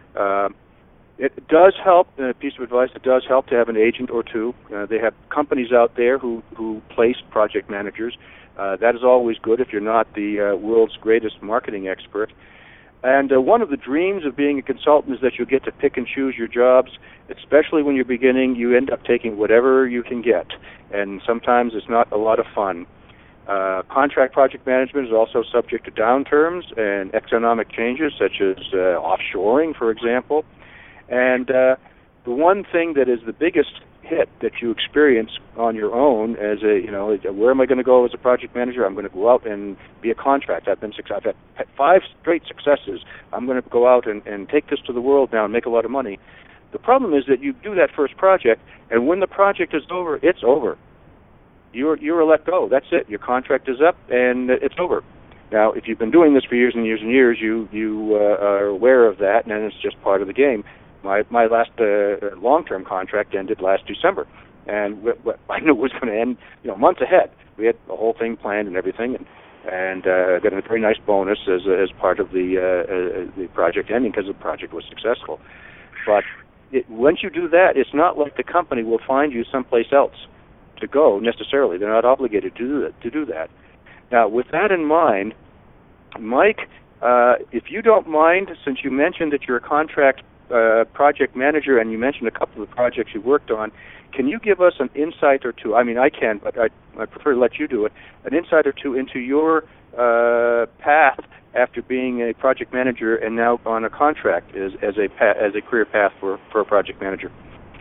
It does help, a piece of advice, it does help to have an agent or two. They have companies out there who place project managers. That is always good if you're not the world's greatest marketing expert. And one of the dreams of being a consultant is that you get to pick and choose your jobs, especially when you're beginning. You end up taking whatever you can get, and sometimes it's not a lot of fun. Contract project management is also subject to downturns and economic changes, such as offshoring, for example. And the one thing that is the biggest hit that you experience on your own as where am I going to go as a project manager? I'm going to go out and be a contract. I've had 5 straight successes. I'm going to go out and take this to the world now and make a lot of money. The problem is that you do that first project, and when the project is over, it's over. You're let go. That's it. Your contract is up, and it's over. Now, if you've been doing this for years and years and years, you are aware of that, and it's just part of the game. My last long-term contract ended last December, and I knew it was going to end months ahead. We had the whole thing planned and everything, and got a very nice bonus as part of the project ending because the project was successful. But once you do that, it's not like the company will find you someplace else to go necessarily. They're not obligated to do that. Now, with that in mind, Mike, if you don't mind, since you mentioned that you're a contract project manager, and you mentioned a couple of the projects you worked on, can you give us an insight or two? I mean, I can, but I prefer to let you do it. An insight or two into your path after being a project manager and now on a contract as a career path for a project manager.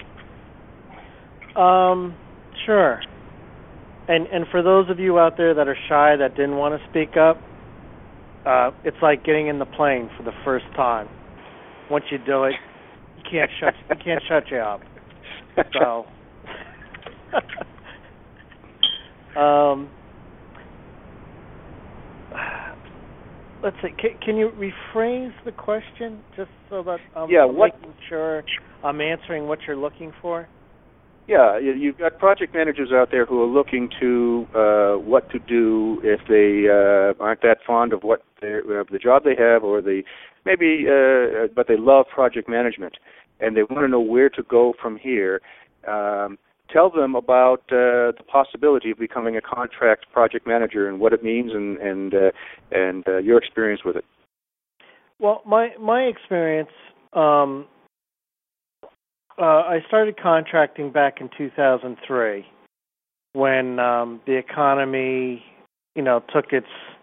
Sure. And for those of you out there that are shy that didn't want to speak up, it's like getting in the plane for the first time. Once you do it, you can't shut you up. So, let's see. Can you rephrase the question just so that I'm making sure I'm answering what you're looking for? Yeah, you've got project managers out there who are looking to what to do if they aren't that fond of the job they have, or but they love project management, and they want to know where to go from here. Tell them about the possibility of becoming a contract project manager and what it means, and your experience with it. Well, my experience. I started contracting back in 2003 when the economy, took its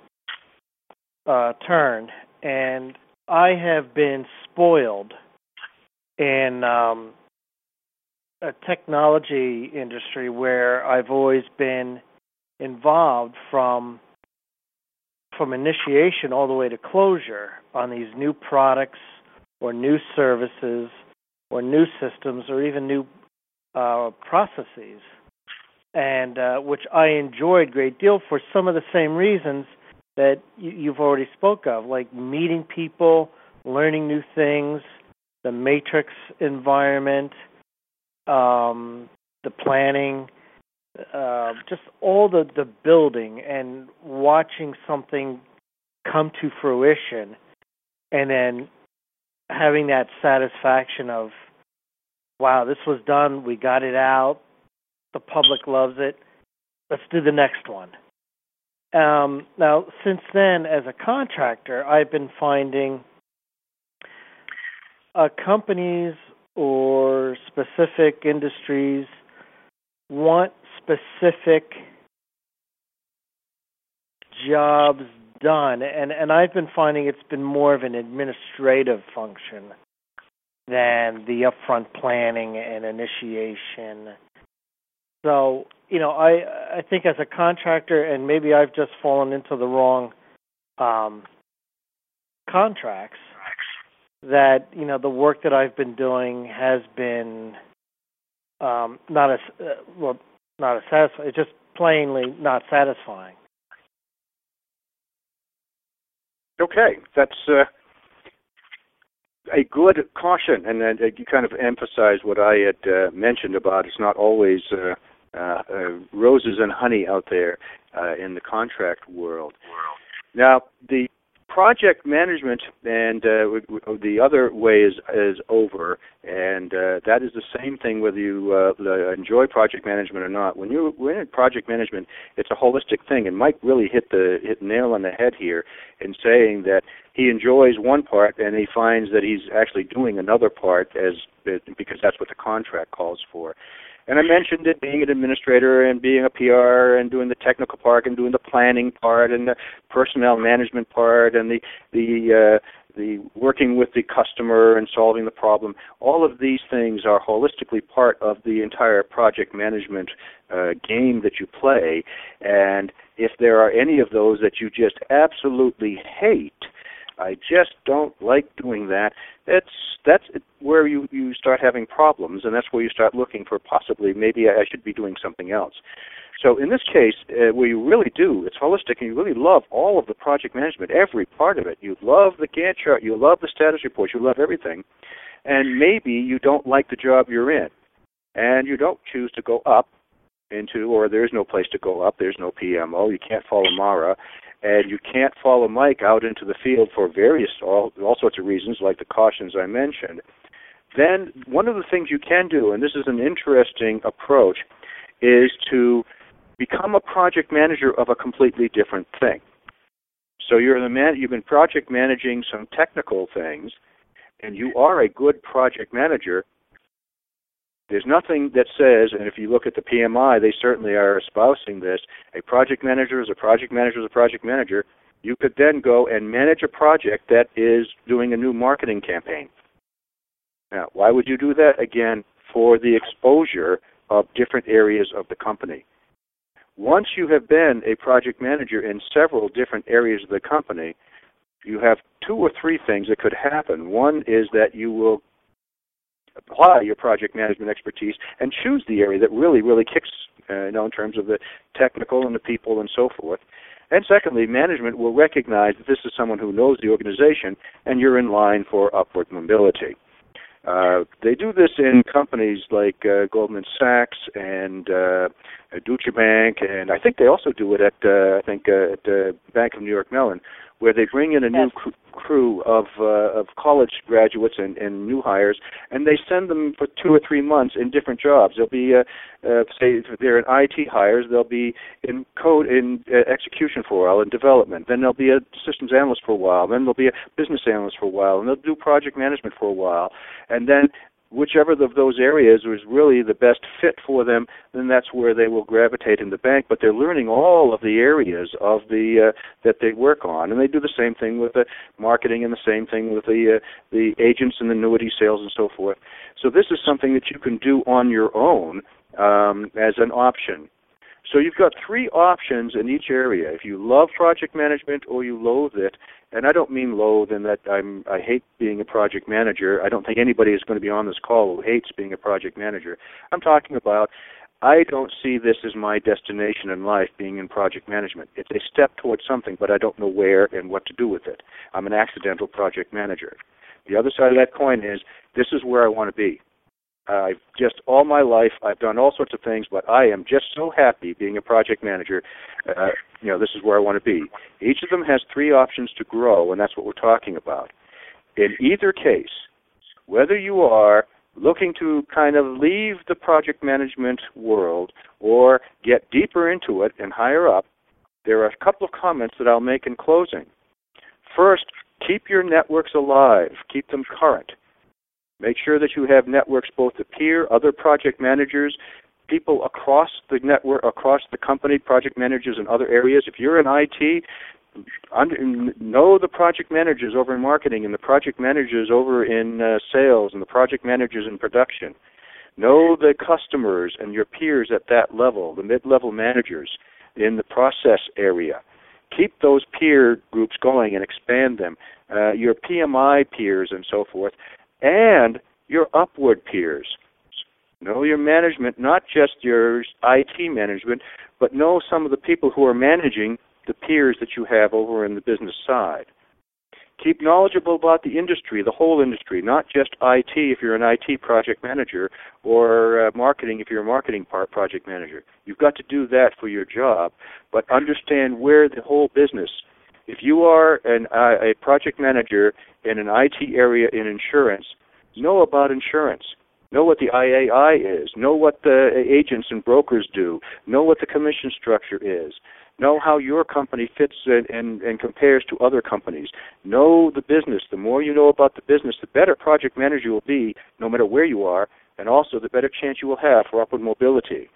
turn, and I have been spoiled in a technology industry where I've always been involved from initiation all the way to closure on these new products or new services or new systems, or even new processes, and which I enjoyed a great deal for some of the same reasons that you've already spoke of, like meeting people, learning new things, the matrix environment, the planning, just all the building and watching something come to fruition, and then having that satisfaction of, wow, this was done, we got it out, the public loves it, let's do the next one. Now, since then, as a contractor, I've been finding companies or specific industries want specific jobs done, and I've been finding it's been more of an administrative function than the upfront planning and initiation. So, I think as a contractor, and maybe I've just fallen into the wrong contracts, that, the work that I've been doing has been not as satisfying. It's just plainly not satisfying. Okay, that's a good caution, and then you kind of emphasize what I had mentioned about it's not always roses and honey out there in the contract world. Now, the project management and the other way is over, and that is the same thing whether you enjoy project management or not. When you're in project management, it's a holistic thing, and Mike really hit the nail on the head here in saying that he enjoys one part and he finds that he's actually doing another part because that's what the contract calls for. And I mentioned it being an administrator and being a PR and doing the technical part and doing the planning part and the personnel management part and the working with the customer and solving the problem. All of these things are holistically part of the entire project management game that you play. And if there are any of those that you just absolutely hate, I just don't like doing that, that's where you start having problems, and that's where you start looking for possibly maybe I should be doing something else. So in this case, where you really do, it's holistic, and you really love all of the project management, every part of it. You love the Gantt chart, you love the status reports, you love everything, and maybe you don't like the job you're in, and you don't choose to go up into, or there's no place to go up, there's no PMO, you can't follow Mara, and you can't follow Mike out into the field for all sorts of reasons, like the cautions I mentioned. Then one of the things you can do, and this is an interesting approach, is to become a project manager of a completely different thing. So you've been project managing some technical things, and you are a good project manager. There's nothing that says, and if you look at the PMI, they certainly are espousing this, a project manager is a project manager is a project manager. You could then go and manage a project that is doing a new marketing campaign. Now, why would you do that? Again, for the exposure of different areas of the company. Once you have been a project manager in several different areas of the company, you have 2 or 3 things that could happen. One is that you will apply your project management expertise and choose the area that really, really kicks, in terms of the technical and the people and so forth. And secondly, management will recognize that this is someone who knows the organization and you're in line for upward mobility. They do this in companies like Goldman Sachs and Deutsche Bank, and I think they also do it at Bank of New York Mellon, where they bring in a new crew of college graduates and new hires, and they send them for 2 or 3 months in different jobs. They'll be, say, if they're in IT hires, they'll be in code, in execution for a while, in development. Then they'll be a systems analyst for a while. Then they'll be a business analyst for a while, and they'll do project management for a while. And then whichever of those areas was really the best fit for them, then that's where they will gravitate in the bank. But they're learning all of the areas of the that they work on, and they do the same thing with the marketing and the same thing with the agents and the annuity sales and so forth. So this is something that you can do on your own as an option. So you've got 3 options in each area. If you love project management or you loathe it, and I don't mean loathe in that I hate being a project manager. I don't think anybody is going to be on this call who hates being a project manager. I'm talking about I don't see this as my destination in life, being in project management. It's a step towards something, but I don't know where and what to do with it. I'm an accidental project manager. The other side of that coin is this is where I want to be. I've just all my life I've done all sorts of things, but I am just so happy being a project manager. This is where I want to be. Each of them has 3 options to grow, and that's what we're talking about. In either case, whether you are looking to kind of leave the project management world or get deeper into it and higher up, there are a couple of comments that I'll make in closing. First, keep your networks alive. Keep them current. Make sure that you have networks both to peer, other project managers, people across the network, across the company, project managers in other areas. If you're in IT, know the project managers over in marketing and the project managers over in sales and the project managers in production. Know the customers and your peers at that level, the mid-level managers in the process area. Keep those peer groups going and expand them. Your PMI peers and so forth, and your upward peers. Know your management, not just your IT management, but know some of the people who are managing the peers that you have over in the business side. Keep knowledgeable about the industry, the whole industry, not just IT if you're an IT project manager or marketing if you're a marketing project manager. You've got to do that for your job, but understand where the whole business. If you are a project manager in an IT area in insurance, know about insurance. Know what the IAI is. Know what the agents and brokers do. Know what the commission structure is. Know how your company fits and compares to other companies. Know the business. The more you know about the business, the better project manager you will be, no matter where you are, and also the better chance you will have for upward mobility.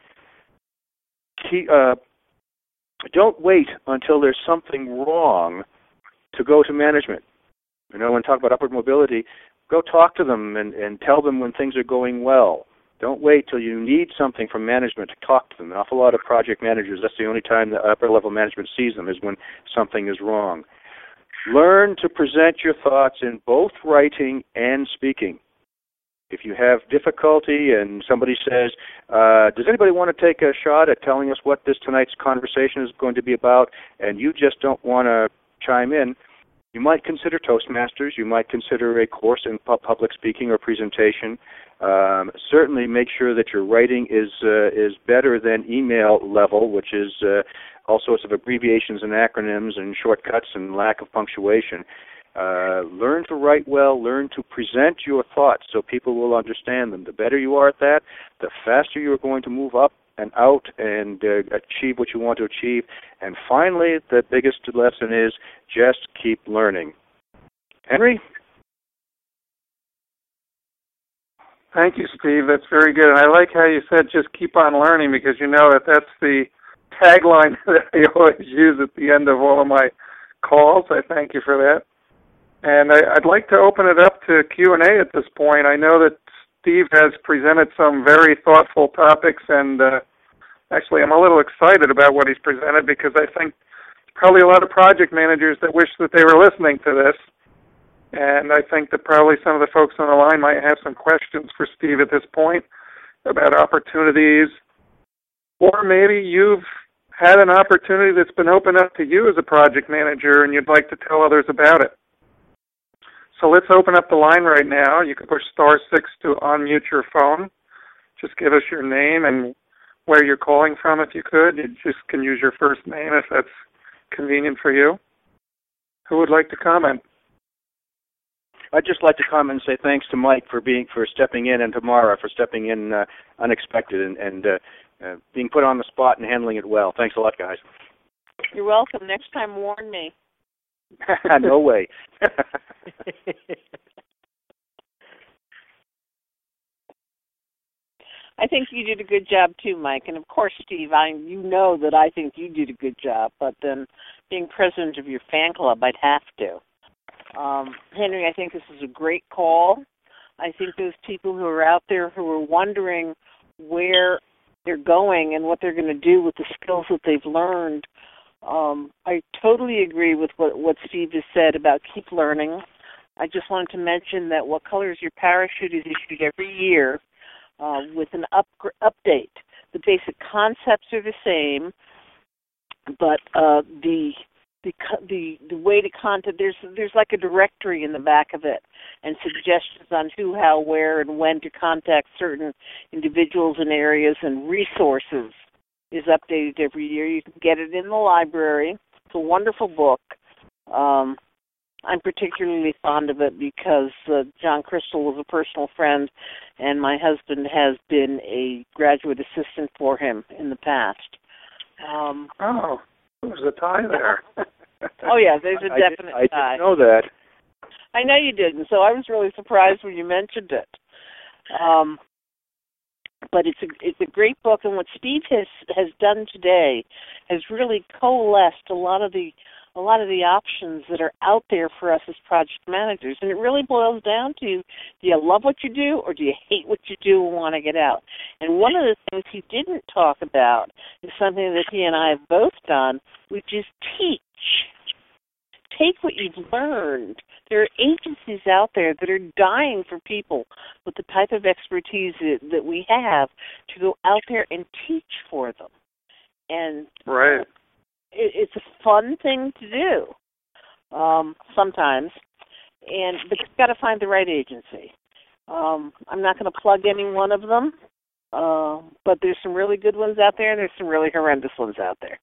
Don't wait until there's something wrong to go to management. When talk about upward mobility, go talk to them and tell them when things are going well. Don't wait till you need something from management to talk to them. An awful lot of project managers, that's the only time the upper-level management sees them is when something is wrong. Learn to present your thoughts in both writing and speaking. If you have difficulty and somebody says, does anybody want to take a shot at telling us what tonight's conversation is going to be about, and you just don't want to chime in, you might consider Toastmasters. You might consider a course in public speaking or presentation. Certainly make sure that your writing is better than email level, which is all sorts of abbreviations and acronyms and shortcuts and lack of punctuation. Learn to write well. Learn to present your thoughts so people will understand them. The better you are at that, the faster you are going to move up and out and achieve what you want to achieve. And finally, the biggest lesson is just keep learning. Henry? Thank you, Steve. That's very good. And I like how you said just keep on learning, because that's the tagline that I always use at the end of all of my calls. I thank you for that. And I'd like to open it up to Q&A at this point. I know that Steve has presented some very thoughtful topics, and actually I'm a little excited about what he's presented, because I think there's probably a lot of project managers that wish that they were listening to this. And I think that probably some of the folks on the line might have some questions for Steve at this point about opportunities, or maybe you've had an opportunity that's been opened up to you as a project manager and you'd like to tell others about it. So let's open up the line right now. You can push *6 to unmute your phone. Just give us your name and where you're calling from if you could. You just can use your first name if that's convenient for you. Who would like to comment? I'd just like to comment and say thanks to Mike for stepping in, and to Mara for stepping in unexpected and being put on the spot and handling it well. Thanks a lot, guys. You're welcome. Next time, warn me. No way. I think you did a good job too, Mike. And of course, Steve, you know that I think you did a good job. But then, being president of your fan club, I'd have to. Henry, I think this is a great call. I think those people who are out there who are wondering where they're going and what they're going to do with the skills that they've learned, I totally agree with what Steve has said about keep learning. I just wanted to mention that What Color is Your Parachute is issued every year with an update. The basic concepts are the same, but the way to contact, there's like a directory in the back of it and suggestions on who, how, where, and when to contact certain individuals in areas, and resources is updated every year. You can get it in the library. It's a wonderful book. I'm particularly fond of it because John Crystal was a personal friend, and my husband has been a graduate assistant for him in the past. There's a tie there. Oh, yeah, there's a definite tie. I didn't know that. I know you didn't, so I was really surprised when you mentioned it. But it's a great book, and what Steve has done today has really coalesced a lot of the a lot of the options that are out there for us as project managers. And it really boils down to, do you love what you do or do you hate what you do and want to get out? And one of the things he didn't talk about is something that he and I have both done, which is teach. Take what you've learned. There are agencies out there that are dying for people with the type of expertise that we have to go out there and teach for them. And right. It's a fun thing to do sometimes, but you've got to find the right agency. I'm not going to plug any one of them, but there's some really good ones out there, and there's some really horrendous ones out there.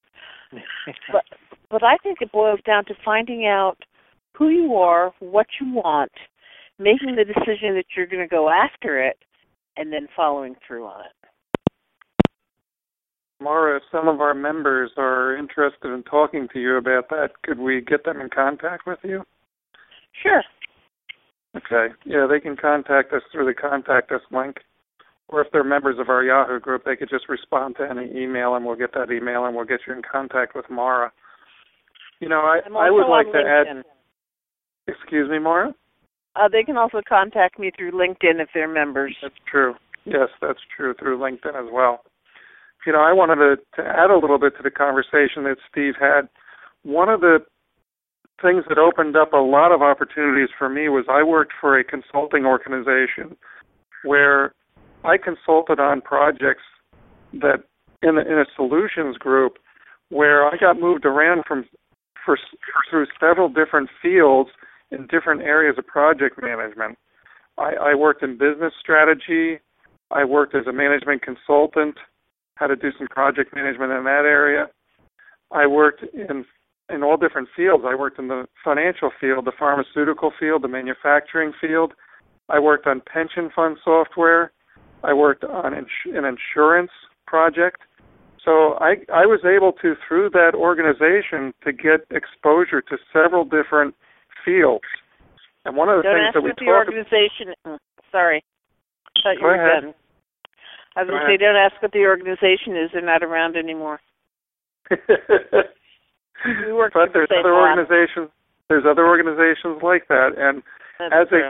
But I think it boils down to finding out who you are, what you want, making the decision that you're going to go after it, and then following through on it. Mara, if some of our members are interested in talking to you about that, could we get them in contact with you? Sure. Okay. Yeah, they can contact us through the Contact Us link. Or if they're members of our Yahoo group, they could just respond to any email, and we'll get that email, and we'll get you in contact with Mara. You know, I would like to add... Excuse me, Mara? They can also contact me through LinkedIn if they're members. That's true. Yes, that's true, through LinkedIn as well. You know, I wanted to add a little bit to the conversation that Steve had. One of the things that opened up a lot of opportunities for me was I worked for a consulting organization where I consulted on projects that in a solutions group where I got moved around through several different fields in different areas of project management. I worked in business strategy. I worked as a management consultant, how to do some project management in that area. I worked in all different fields. I worked in the financial field, the pharmaceutical field, the manufacturing field. I worked on pension fund software. I worked on an insurance project. So I was able to, through that organization, to get exposure to several different fields. And one of the things that we talked about... Sorry. I thought you were done. I was going to say, don't ask what the organization is. They're not around anymore. We work but there's other organizations. There's other organizations like that, and as a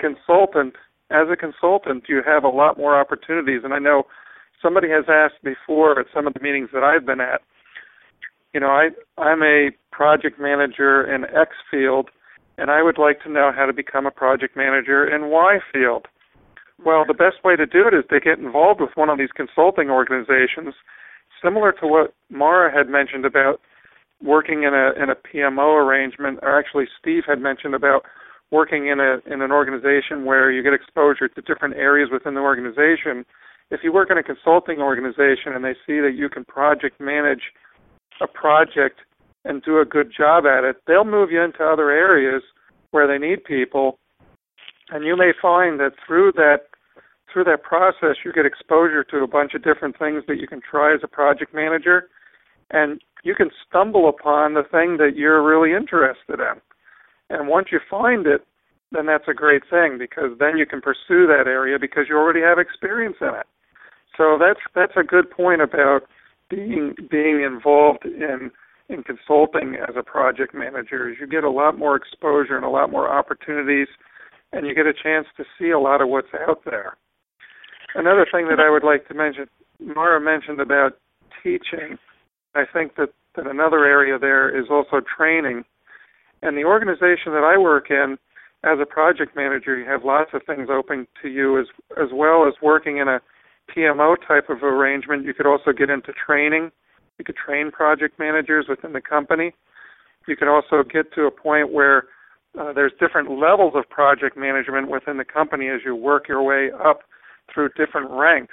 consultant, you have a lot more opportunities. And I know somebody has asked before at some of the meetings that I've been at. You know, I'm a project manager in X field, and I would like to know how to become a project manager in Y field. Well, the best way to do it is to get involved with one of these consulting organizations, similar to what Mara had mentioned about working in a PMO arrangement, or actually Steve had mentioned about working in an organization where you get exposure to different areas within the organization. If you work in a consulting organization and they see that you can project manage a project and do a good job at it, they'll move you into other areas where they need people. And you may find that through that process, you get exposure to a bunch of different things that you can try as a project manager, and you can stumble upon the thing that you're really interested in. And once you find it, then that's a great thing, because then you can pursue that area because you already have experience in it. So that's a good point about being involved in consulting as a project manager. Is you get a lot more exposure and a lot more opportunities, and you get a chance to see a lot of what's out there. Another thing that I would like to mention, Mara mentioned about teaching. I think that another area there is also training. And the organization that I work in, as a project manager, you have lots of things open to you as well as working in a PMO type of arrangement. You could also get into training. You could train project managers within the company. You can also get to a point where there's different levels of project management within the company as you work your way up through different ranks.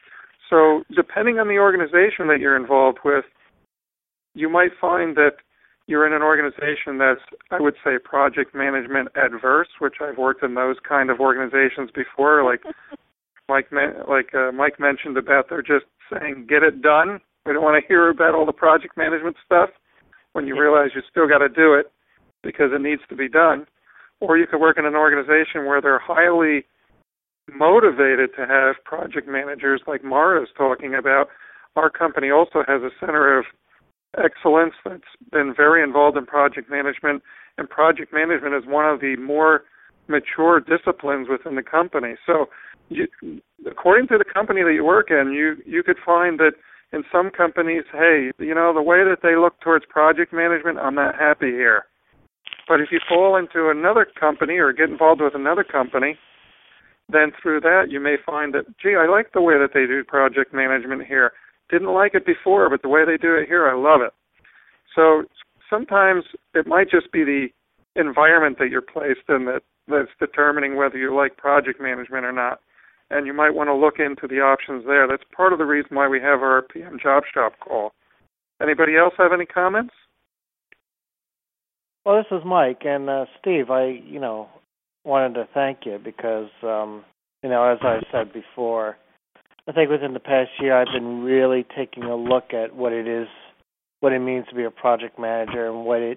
So depending on the organization that you're involved with, you might find that you're in an organization that's, I would say, project management adverse, which I've worked in those kind of organizations before, like Mike mentioned about they're just saying, get it done. We don't want to hear about all the project management stuff, when you realize you still got to do it because it needs to be done. Or you could work in an organization where they're highly motivated to have project managers like Mara is talking about. Our company also has a center of excellence that's been very involved in project management, and project management is one of the more mature disciplines within the company. So according to the company that you work in, you could find that in some companies, hey, the way that they look towards project management, I'm not happy here. But if you fall into another company or get involved with another company, then through that you may find that, gee, I like the way that they do project management here. Didn't like it before, but the way they do it here, I love it. So sometimes it might just be the environment that you're placed in that's determining whether you like project management or not. And you might want to look into the options there. That's part of the reason why we have our PM Job Shop call. Anybody else have any comments? Well, this is Mike, and Steve, I wanted to thank you because, as I said before, I think within the past year I've been really taking a look at what it means to be a project manager and what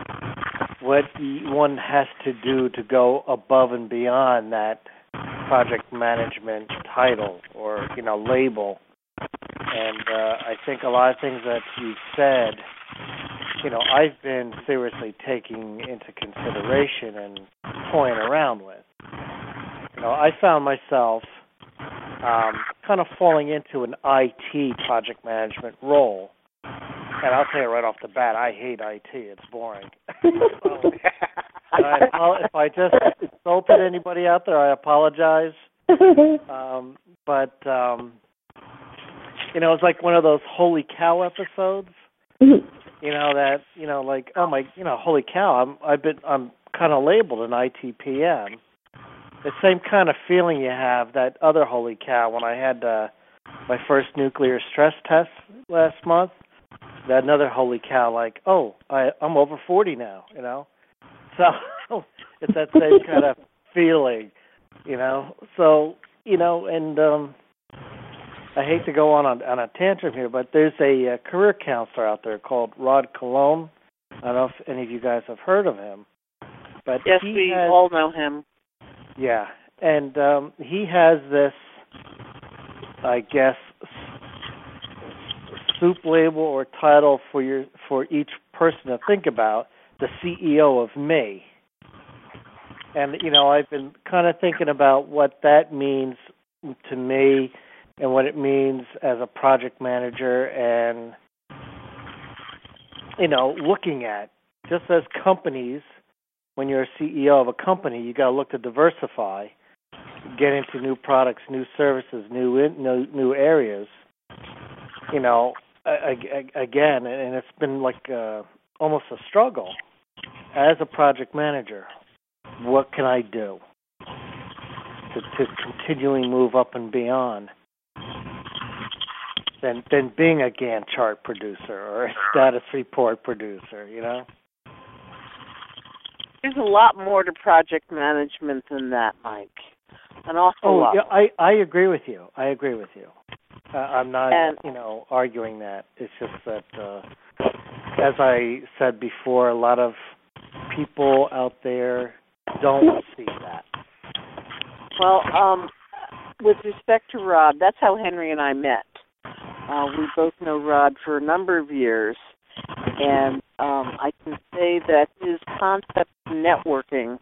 one has to do to go above and beyond that project management title or, label. And I think a lot of things that you said, I've been seriously taking into consideration and toying around with. I found myself kind of falling into an IT project management role. And I'll tell you right off the bat, I hate IT. It's boring. If I just insulted anybody out there, I apologize. But it's like one of those holy cow episodes. Holy cow, I'm kind of labeled an IT PM. The same kind of feeling you have, that other holy cow, when I had my first nuclear stress test last month. That another holy cow, I'm over 40 now, So it's that same kind of feeling, So, and I hate to go on a tantrum here, but there's a career counselor out there called Rod Colon. I don't know if any of you guys have heard of him. But yes, we all know him. Yeah, and he has this, I guess, soup label or title for each person to think about, the CEO of me. And, I've been kind of thinking about what that means to me and what it means as a project manager and, looking at, just as companies, when you're a CEO of a company, you got to look to diversify, get into new products, new services, new areas, again, and it's been like almost a struggle. As a project manager, what can I do to continually move up and beyond than being a Gantt chart producer or a status report producer, There's a lot more to project management than that, Mike. An awful lot. Yeah, I agree with you. I'm not, arguing that. It's just that, as I said before, a lot of people out there don't see that. Well, with respect to Rod, that's how Henry and I met. We both know Rod for a number of years, and I can say that his concept of networking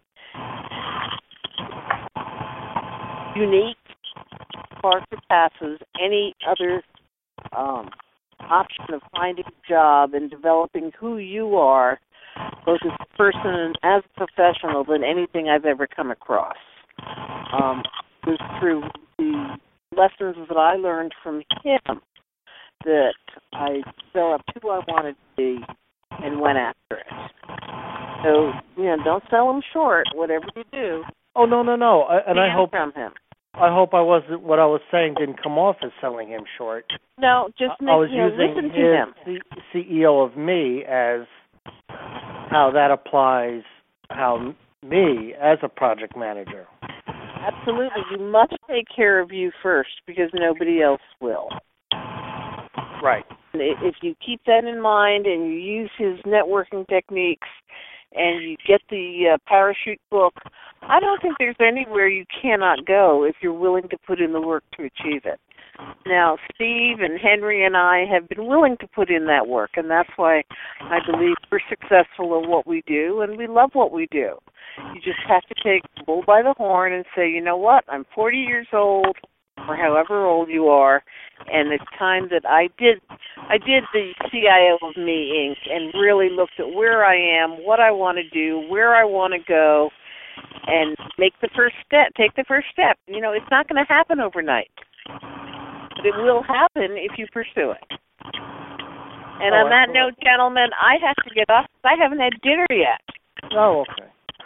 unique, far surpasses any other option of finding a job and developing who you are, both as a person and as a professional, than anything I've ever come across. It was through the lessons that I learned from him that I developed who I wanted to be and went after it. So, don't sell him short, whatever you do. Oh, no. I hope from him. I hope I wasn't, what I was saying didn't come off as selling him short. No, just I was using listen to him. CEO of me as how that applies, how me as a project manager. Absolutely. You must take care of you first because nobody else will. Right. If you keep that in mind and you use his networking techniques and you get the parachute book, I don't think there's anywhere you cannot go if you're willing to put in the work to achieve it. Now, Steve and Henry and I have been willing to put in that work, and that's why I believe we're successful at what we do, and we love what we do. You just have to take the bull by the horn and say, you know what, I'm 40 years old, or however old you are, and it's time that I did the CIO of Me, Inc., and really looked at where I am, what I want to do, where I want to go, and take the first step. You know, it's not going to happen overnight, but it will happen if you pursue it. And on that note, gentlemen, I have to get off because I haven't had dinner yet. Oh, okay.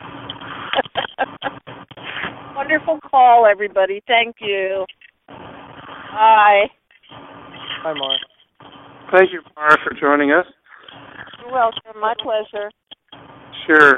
Wonderful call, everybody. Thank you. Bye. Hi, Mara. Thank you, Mara, for joining us. You're welcome. My pleasure. Sure.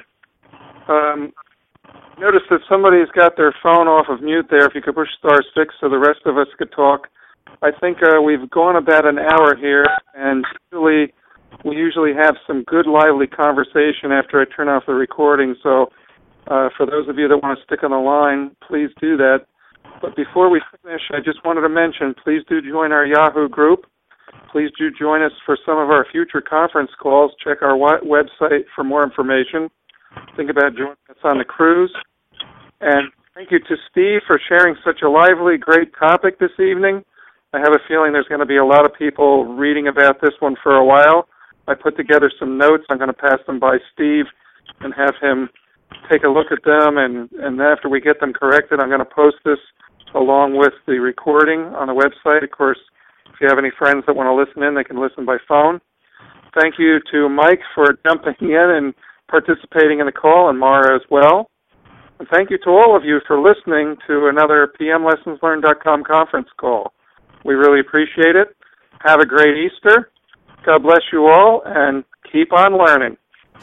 Notice that somebody's got their phone off of mute there. If you could push *6 so the rest of us could talk. I think we've gone about an hour here, and we usually have some good, lively conversation after I turn off the recording. So for those of you that want to stick on the line, please do that. But before we finish, I just wanted to mention, please do join our Yahoo group. Please do join us for some of our future conference calls. Check our website for more information. Think about joining us on the cruise. And thank you to Steve for sharing such a lively, great topic this evening. I have a feeling there's going to be a lot of people reading about this one for a while. I put together some notes. I'm going to pass them by Steve and have him take a look at them. And after we get them corrected, I'm going to post this along with the recording on the website. Of course, if you have any friends that want to listen in, they can listen by phone. Thank you to Mike for jumping in and participating in the call, and Mara as well. And thank you to all of you for listening to another PMLessonsLearned.com conference call. We really appreciate it. Have a great Easter. God bless you all, and keep on learning.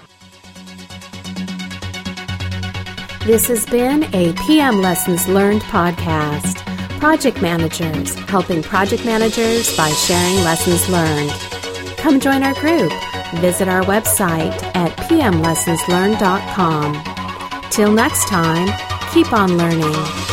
This has been a PM Lessons Learned podcast. Project Managers, helping project managers by sharing lessons learned. Come join our group. Visit our website at pmlessonslearned.com. Till next time, keep on learning.